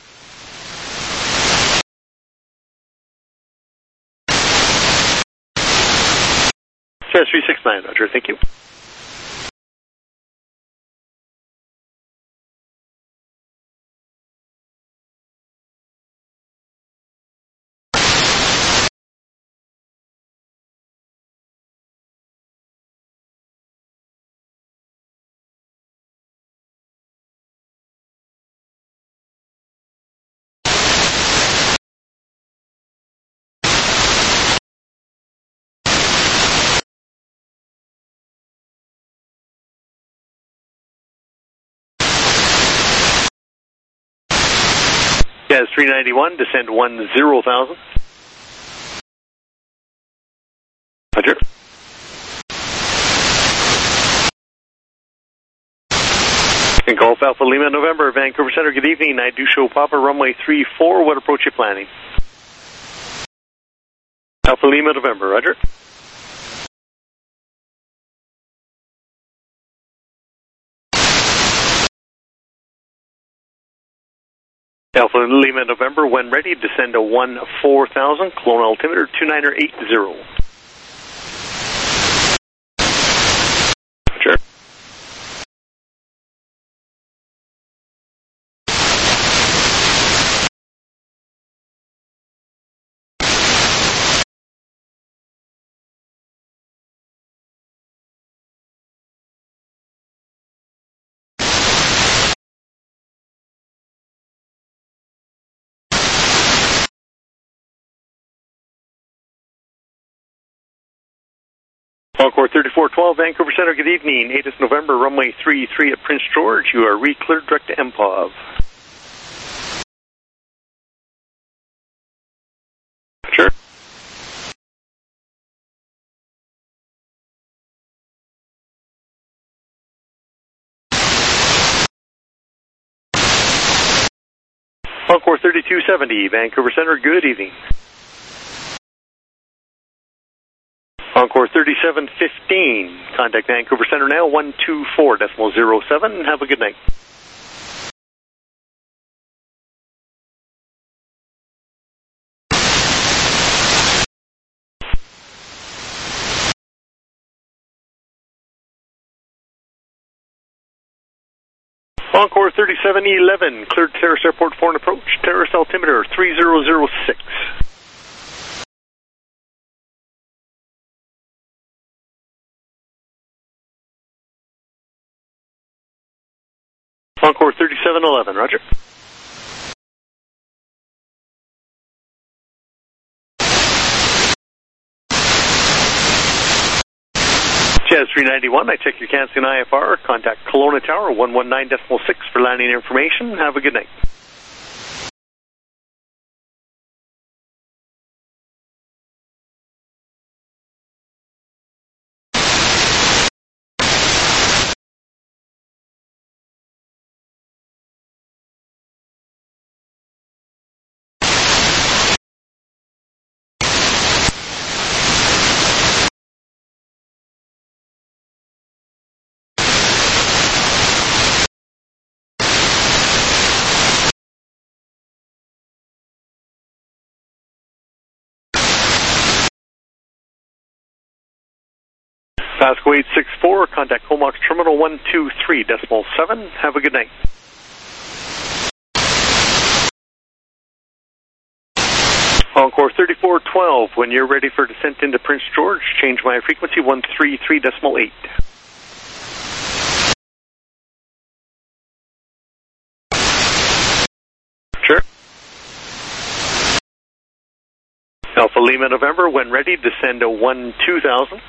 Jazz three six nine, Roger, thank you. Jazz three ninety-one, descend one zero thousand. Roger. And Golf Alpha Lima November, Vancouver Center, good evening. I do show Papa runway three four, what approach you planning? Alpha Lima November, Roger. Alpha Lima November, when ready, descend to one four thousand, clone altimeter two niner eight zero. Sure. Encore thirty-four twelve, Vancouver Center, good evening. eighth November, runway three three at Prince George. You are re-cleared direct to M P O V. Sure. Encore thirty-two seventy, Vancouver Center, good evening. Encore thirty-seven fifteen, contact Vancouver Center now, one two four decimal zero seven. Have a good night. Encore thirty-seven eleven, cleared Terrace Airport for an approach, Terrace altimeter three zero zero six. Encore thirty-seven eleven, Roger. Jazz three ninety-one, I check your canceling I F R, contact Kelowna Tower one one nine decimal six for landing information. Have a good night. Pasco eight six four, contact Comox Terminal one two three decimal seven. Have a good night. Encore thirty-four twelve, when you're ready for descent into Prince George, change my frequency one three three decimal eight. Sure. Alpha Lima November, when ready, descend to one two thousand.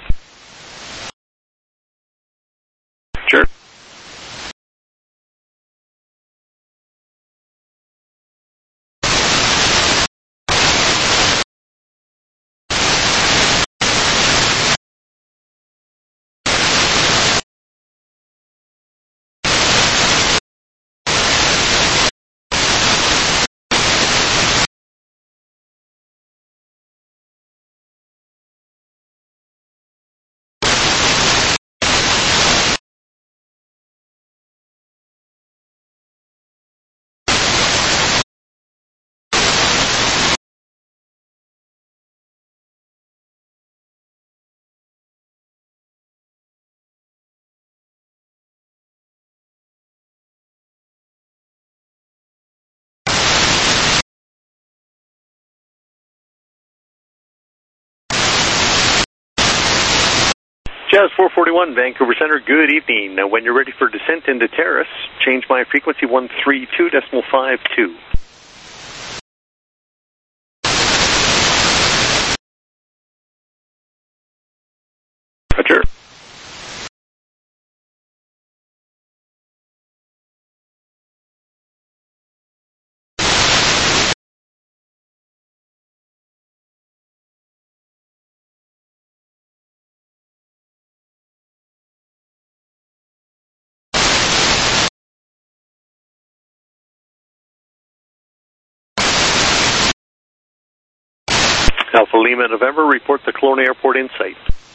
Sure. Jazz four forty-one, Vancouver Center, good evening. Now, when you're ready for descent into Terrace, change my frequency one three two decimal five two. Roger. Alpha Lima November, report the Kelowna Airport in sight.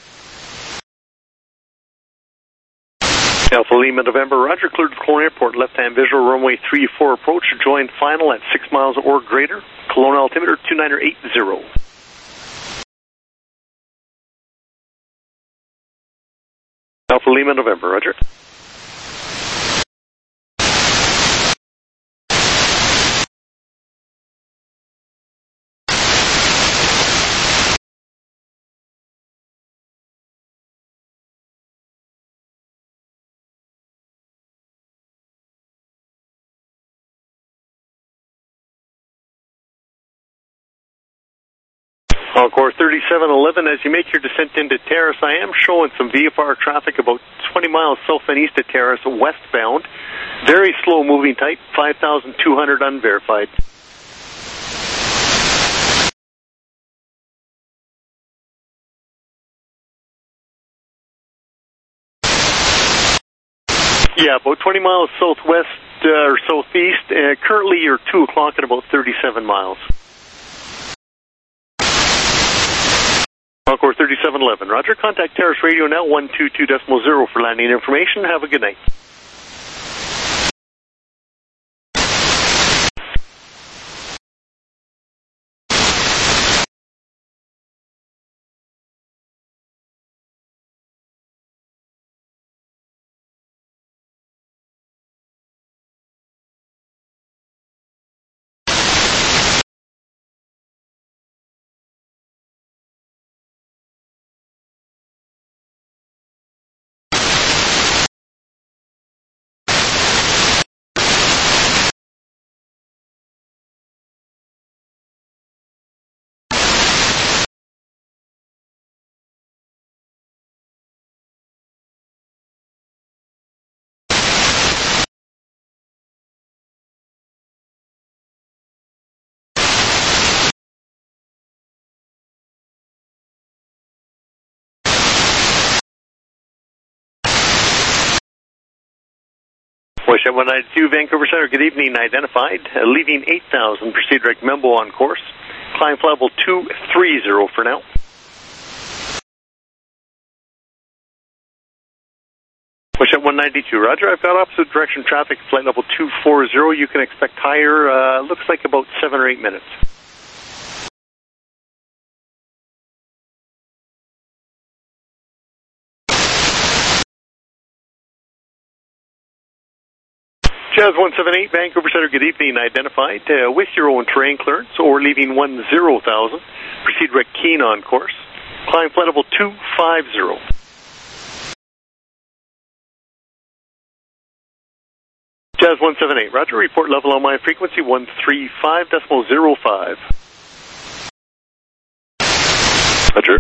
Alpha Lima November, roger, cleared to Kelowna Airport, left-hand visual, runway three four approach, join final at six miles or greater, Kelowna altimeter two nine eight zero. Alpha Lima November, roger. Encore thirty-seven eleven, as you make your descent into Terrace, I am showing some V F R traffic about twenty miles south and east of Terrace, westbound. Very slow moving type, five thousand two hundred unverified. Yeah, about twenty miles southwest uh, or southeast. Uh, currently, you're two o'clock at about thirty-seven miles. Encore thirty-seven eleven, roger. Contact Terrace Radio now, one two two decimal zero for landing information. Have a good night. Wish one ninety-two, Vancouver Center, good evening, identified. Uh, leaving eight thousand, proceed direct Membo on course. Climb flight level two three zero for now. Wish one ninety-two, roger. I've got opposite direction traffic, flight level two four zero. You can expect higher, uh, looks like about seven or eight minutes. Jazz one seven eight, Vancouver Center, good evening. Identified uh, with your own terrain clearance or leaving one zero thousand. Proceed direct Keene on course. Climb flight level two five zero. Jazz one seven eight, roger. Report level on my frequency one three five point zero five. Roger.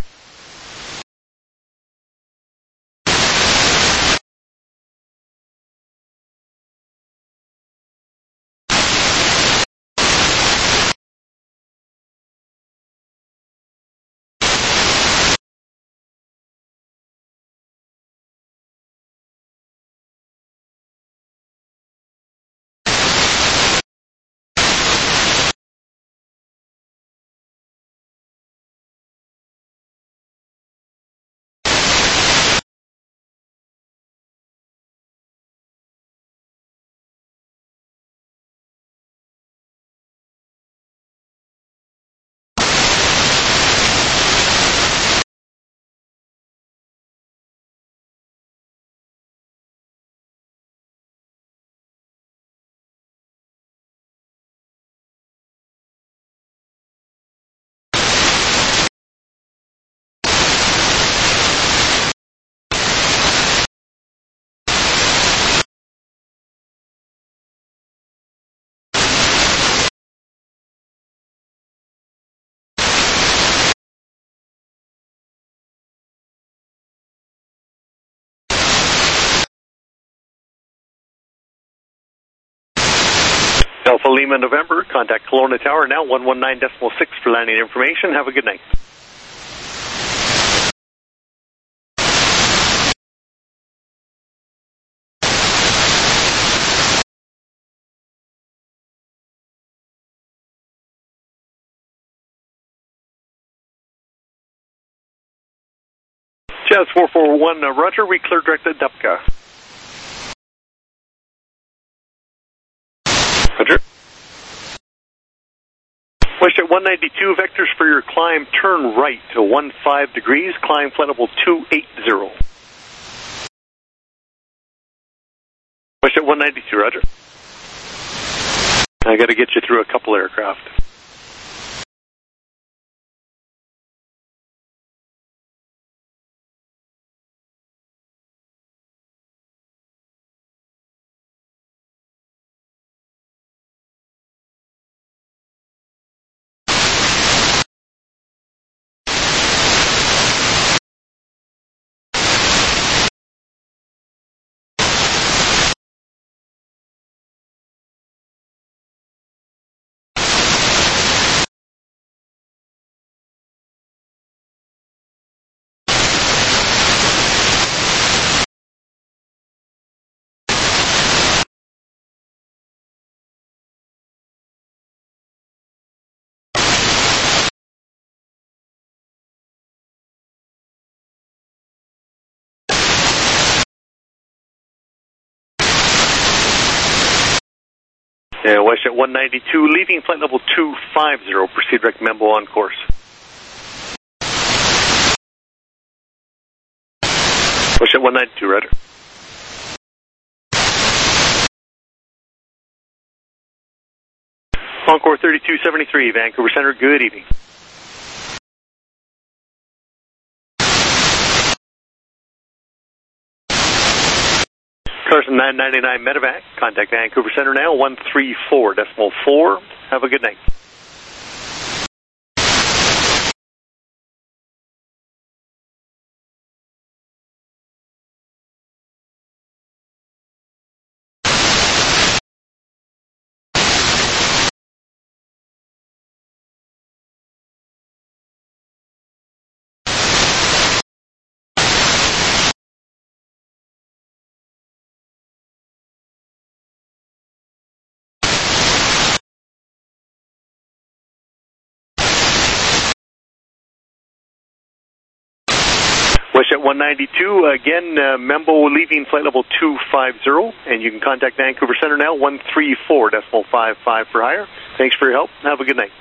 Alpha Lima November, contact Kelowna Tower now, one one nine point six for landing information. Have a good night. Jazz four four one, uh, roger, we clear direct at Dupka. Roger. Westjet one ninety-two, vectors for your climb, turn right to one five degrees, climb flight level two eight zero. Westjet one ninety-two, roger. I got to get you through a couple aircraft. Yeah, Westjet one ninety-two, leaving flight level two five zero, proceed direct Membo on course. Westjet one ninety-two, roger. Encore thirty-two seventy-three, Vancouver Center, good evening. Carson nine ninety-nine Medevac, contact Vancouver Center now, one three four point four. Have a good night. Westjet one ninety-two, again, uh, Membo leaving flight level two five zero, and you can contact Vancouver Center now, one three four point five five for higher. Thanks for your help. Have a good night.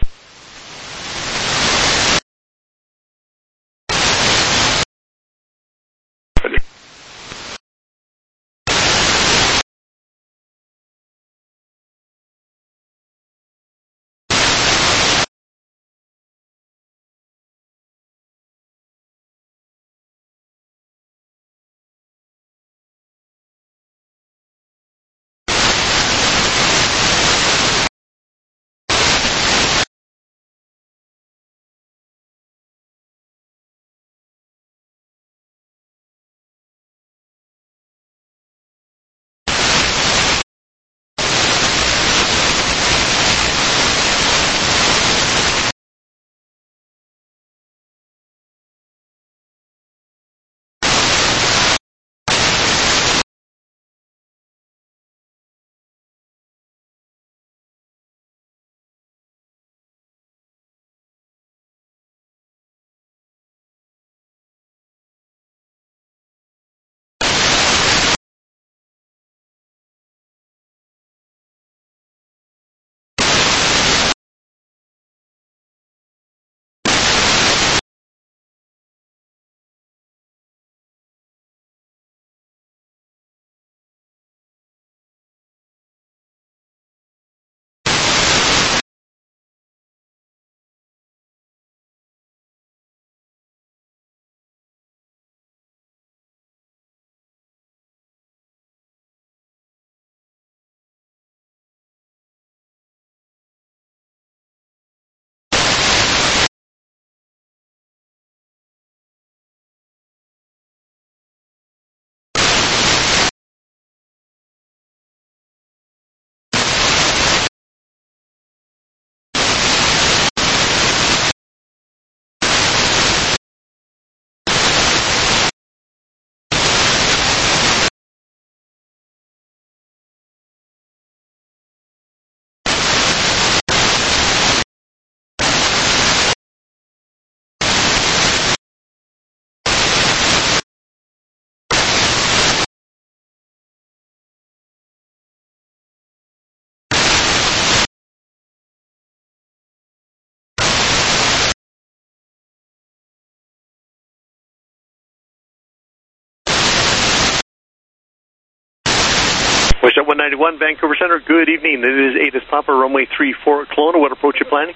WestJet one ninety-one, Vancouver Center, good evening. It is eight is Papa, runway three four, Kelowna. What approach you planning?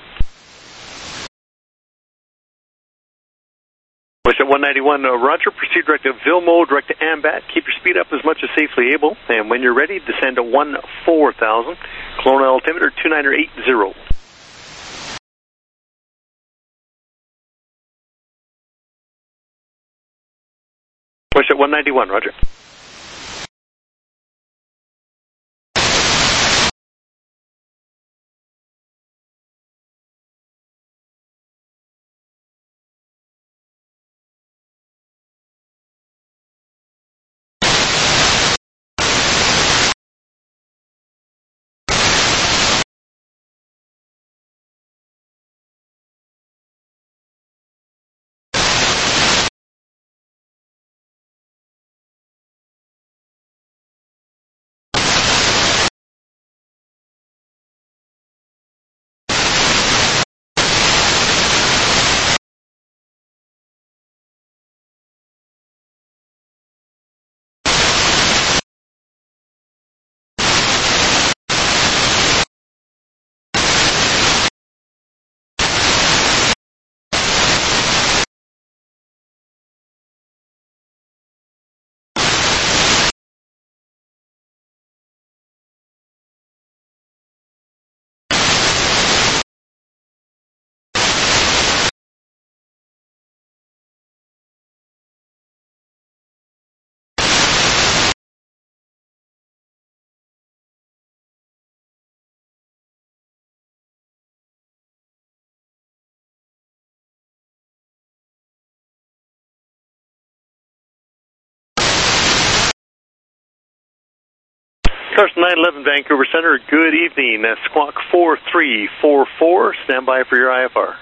WestJet one ninety-one, uh, Roger, proceed direct to Vilmo, direct to Ambat. Keep your speed up as much as safely able. And when you're ready, descend to one four thousand. Kelowna altimeter two nine eight zero. WestJet one ninety-one, Roger. Carson nine eleven, Vancouver Center, good evening. Uh, squawk four three four four, stand by for your I F R.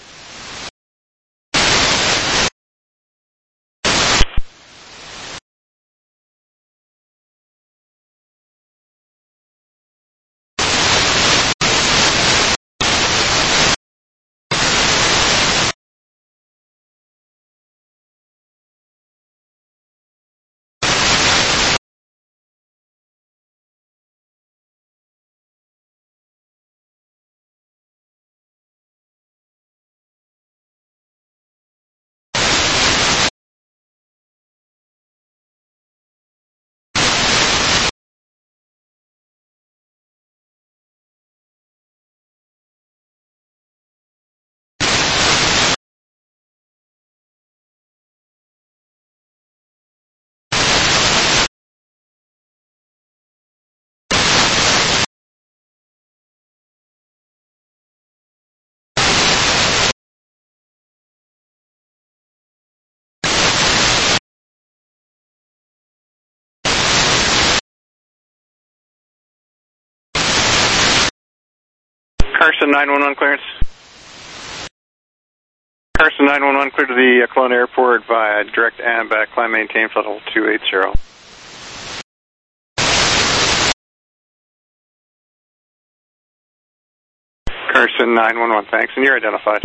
Carson nine one one clearance. Carson nine one one clear to the uh, Kelowna Airport via direct Ambat, climb maintain flight level two eight zero. Carson nine one one, thanks, and you're identified.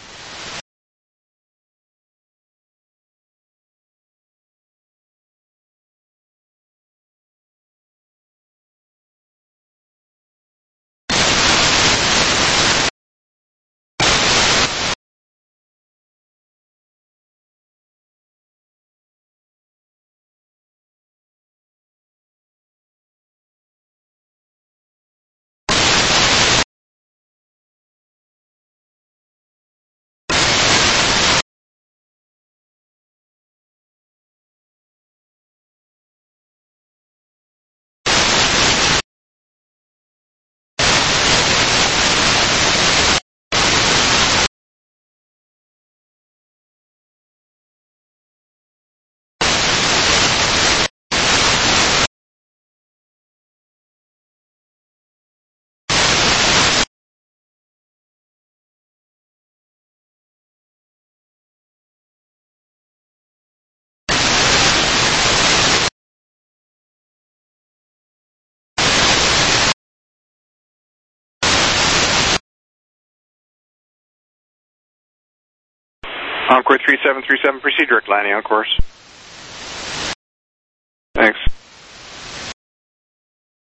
Encore three seven three seven, proceed direct landing on course. Thanks.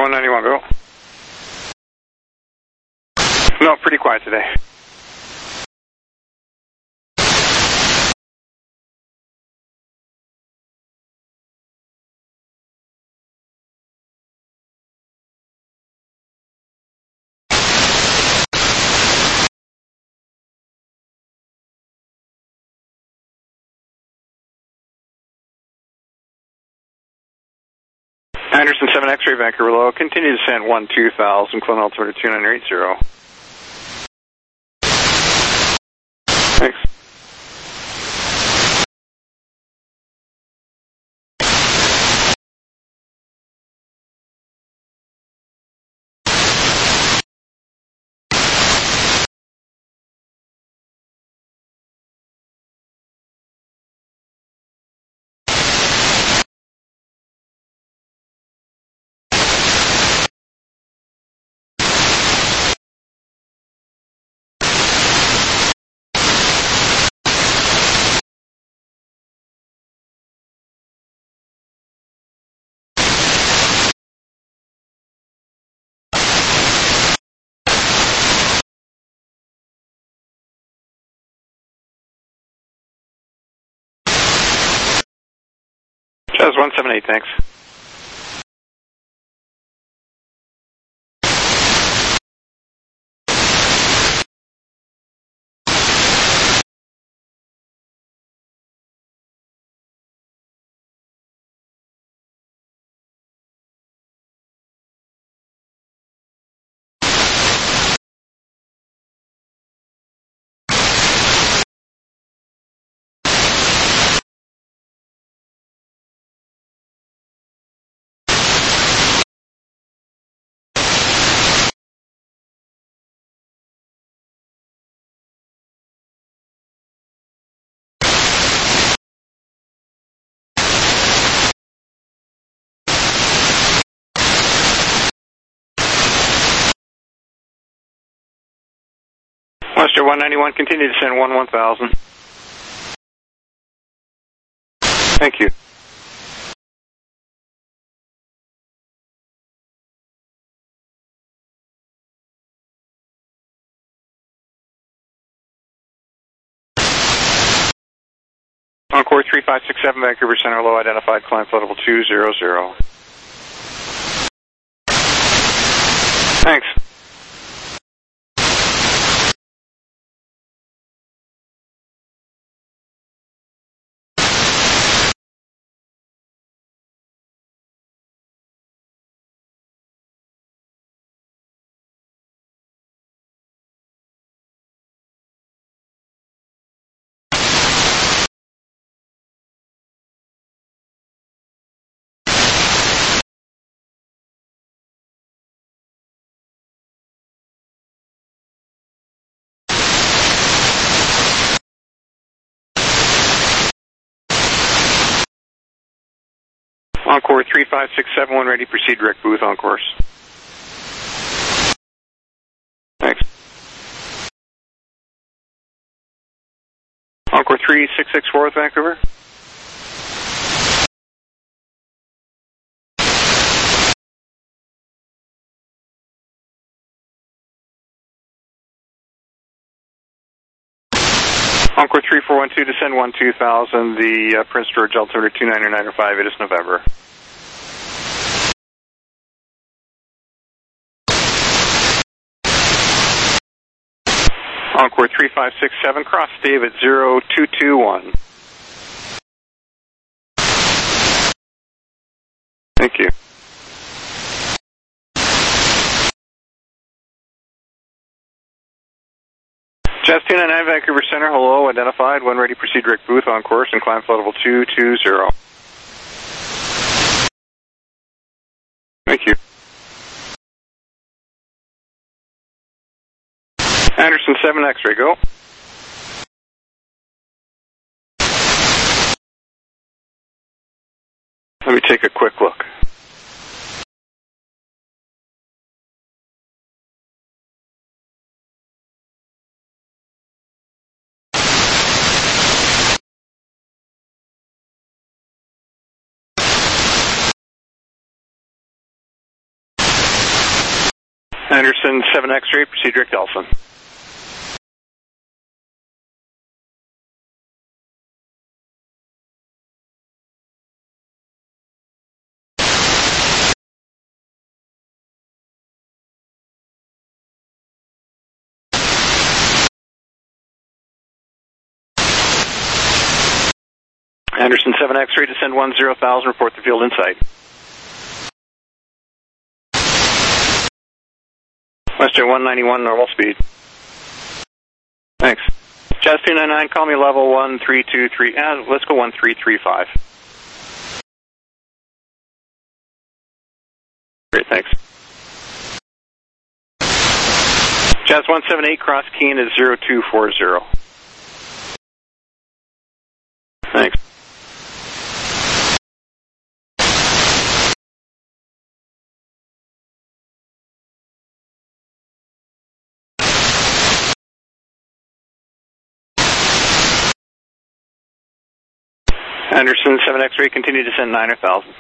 Oyster one ninety-one, go. No, pretty quiet today. Anderson seven X-ray, Vancouver low. Continue descent one two thousand, clone altimeter two nine eight zero. Thanks. Jazz one seven eight, thanks. Oyster one ninety-one, continue descent one one thousand. Thank you. Encore three five six seven, Vancouver Center, low identified, climb flow level two zero zero. Thanks. Encore three five six seven one, ready, proceed direct booth on course. Thanks. Encore three six six four with Vancouver. Encore three four one two, descend one two thousand, the uh, Prince George altimeter two nine nine five, it is November. Encore three five six seven, cross David zero two two one. Thank you. Jazz two nine nine, Vancouver Center, hello, identified, when ready, proceed direct booth on course and climb flow level two two zero. Thank you. Anderson seven X-ray, go. Let me take a quick look. Anderson seven X-ray, proceed direct Elson. Anderson seven X-ray, descend one zero thousand, report the field in sight. Western one ninety-one, normal speed. Thanks. Jazz two ninety-nine, call me level one three two three, uh, let's go one three three five. Great, thanks. Jazz one seven eight, cross Keene is zero two four zero. Thanks. Anderson seven X-ray, continue to descend nine thousand.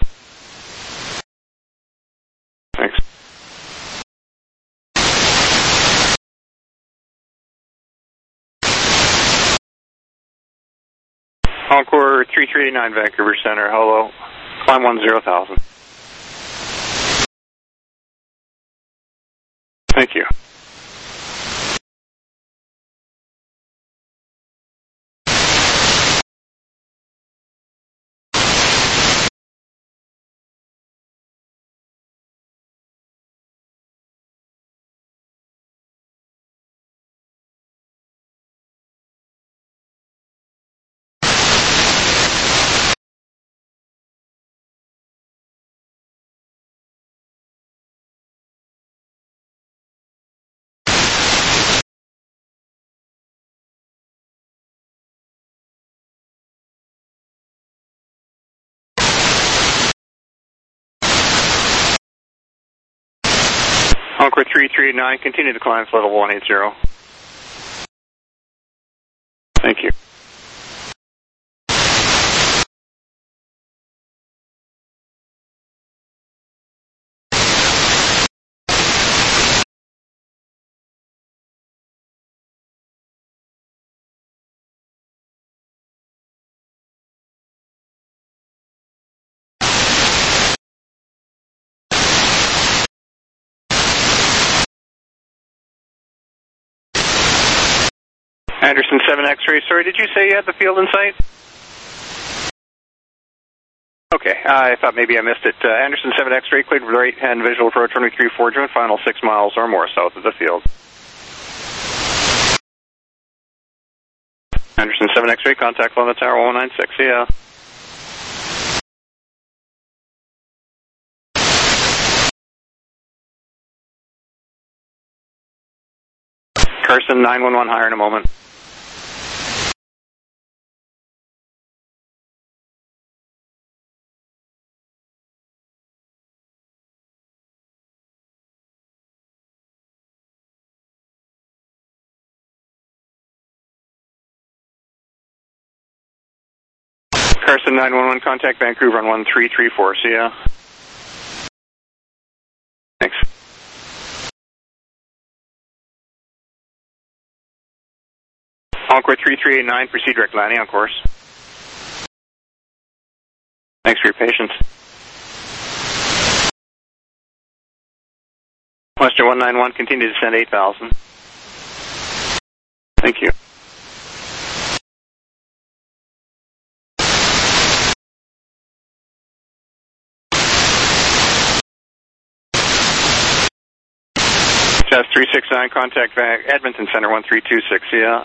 Thanks. Encore three three eight nine, Vancouver Center, hello. Climb one zero thousand. Thank you. Encore three three eight nine, continue to climb to level one eighty. Thank you. Anderson seven X-ray, sorry, did you say you had the field in sight? Okay, uh, I thought maybe I missed it. Uh, Anderson seven X-ray, cleared with right-hand visual approach runway three four, join final six miles or more south of the field. Anderson seven X-ray, contact London Tower one nine six, yeah. Carson nine one one, higher in a moment. Carson nine one one, contact Vancouver on one three three four, see ya. Thanks. Encore three three eight nine, proceed direct landing on course. Thanks for your patience. Western one nine one, continue to descend eight thousand. Thank you. Jazz three six nine, contact Edmonton Center one three two six, yeah.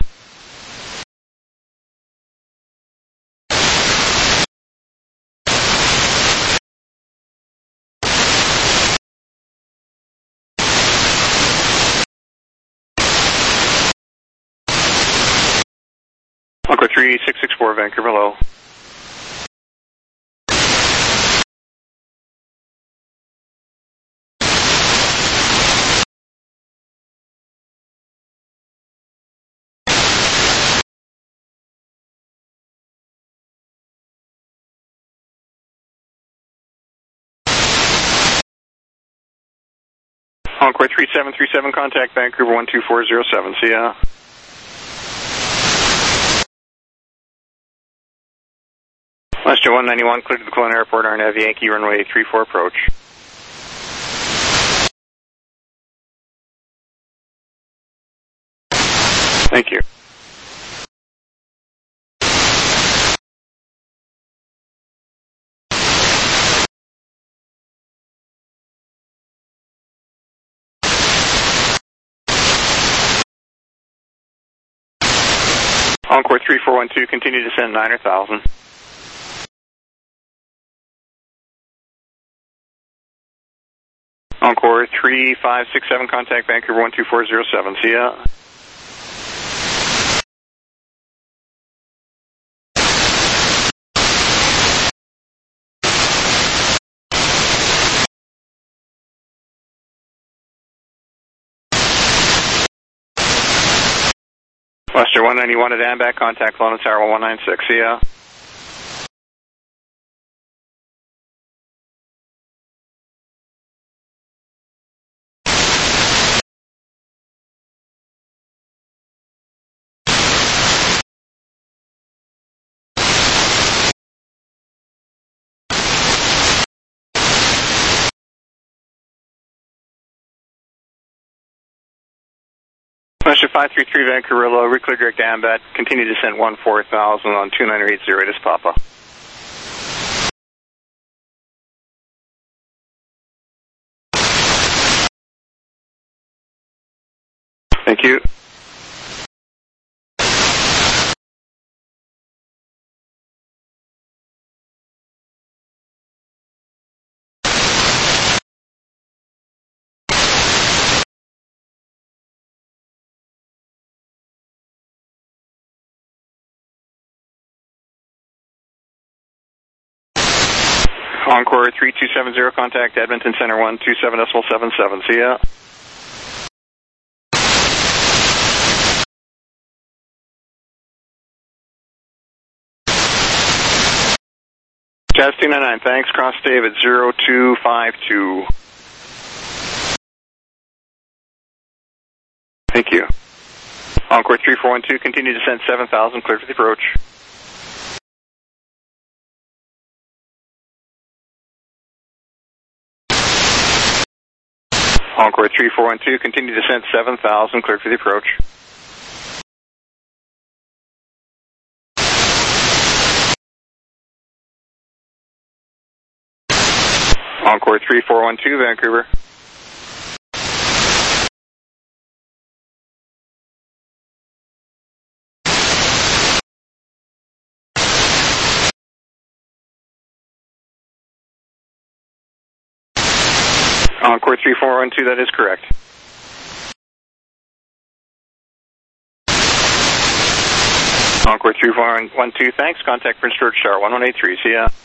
Encore three six six four, Vancouver, low. Encore three seven three seven, contact Vancouver one two four zero seven, see ya. Western one ninety-one, cleared to the Kelowna Airport, R N A V Yankee, runway three four approach. Thank you. Encore three four one two, continue to descend nine thousand. Encore three five six seven, contact Vancouver one two four zero seven, see ya. Western one ninety-one at Ambac, contact Kelowna Tower one nine six, see ya. Western five three three, Vancouver low, reclear direct Ambac, continue descent one four thousand on two nine eight zero, this Papa. Thank you. Encore three two seven zero, contact Edmonton Center one two seven decimal seven seven, see ya. Jazz two nine nine, thanks, cross David zero two five two. Thank you. Encore three four one two, continue descent seven thousand, clear for the approach. Encore three four one two, continue descent seven thousand, clear for the approach. Encore three four one two, Vancouver. Encore three four one two, that is correct. Encore three four one two, thanks, contact Prince George Tower one one eight three, see ya.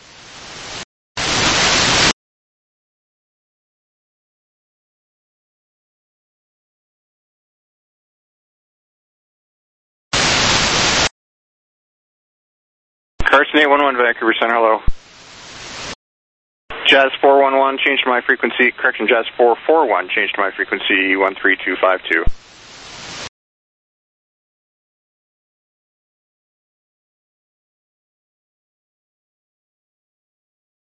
Carson eight one one, Vancouver Center, hello. Jazz four one one, change to my frequency, correction, Jazz four four one, change to my frequency one three two five two.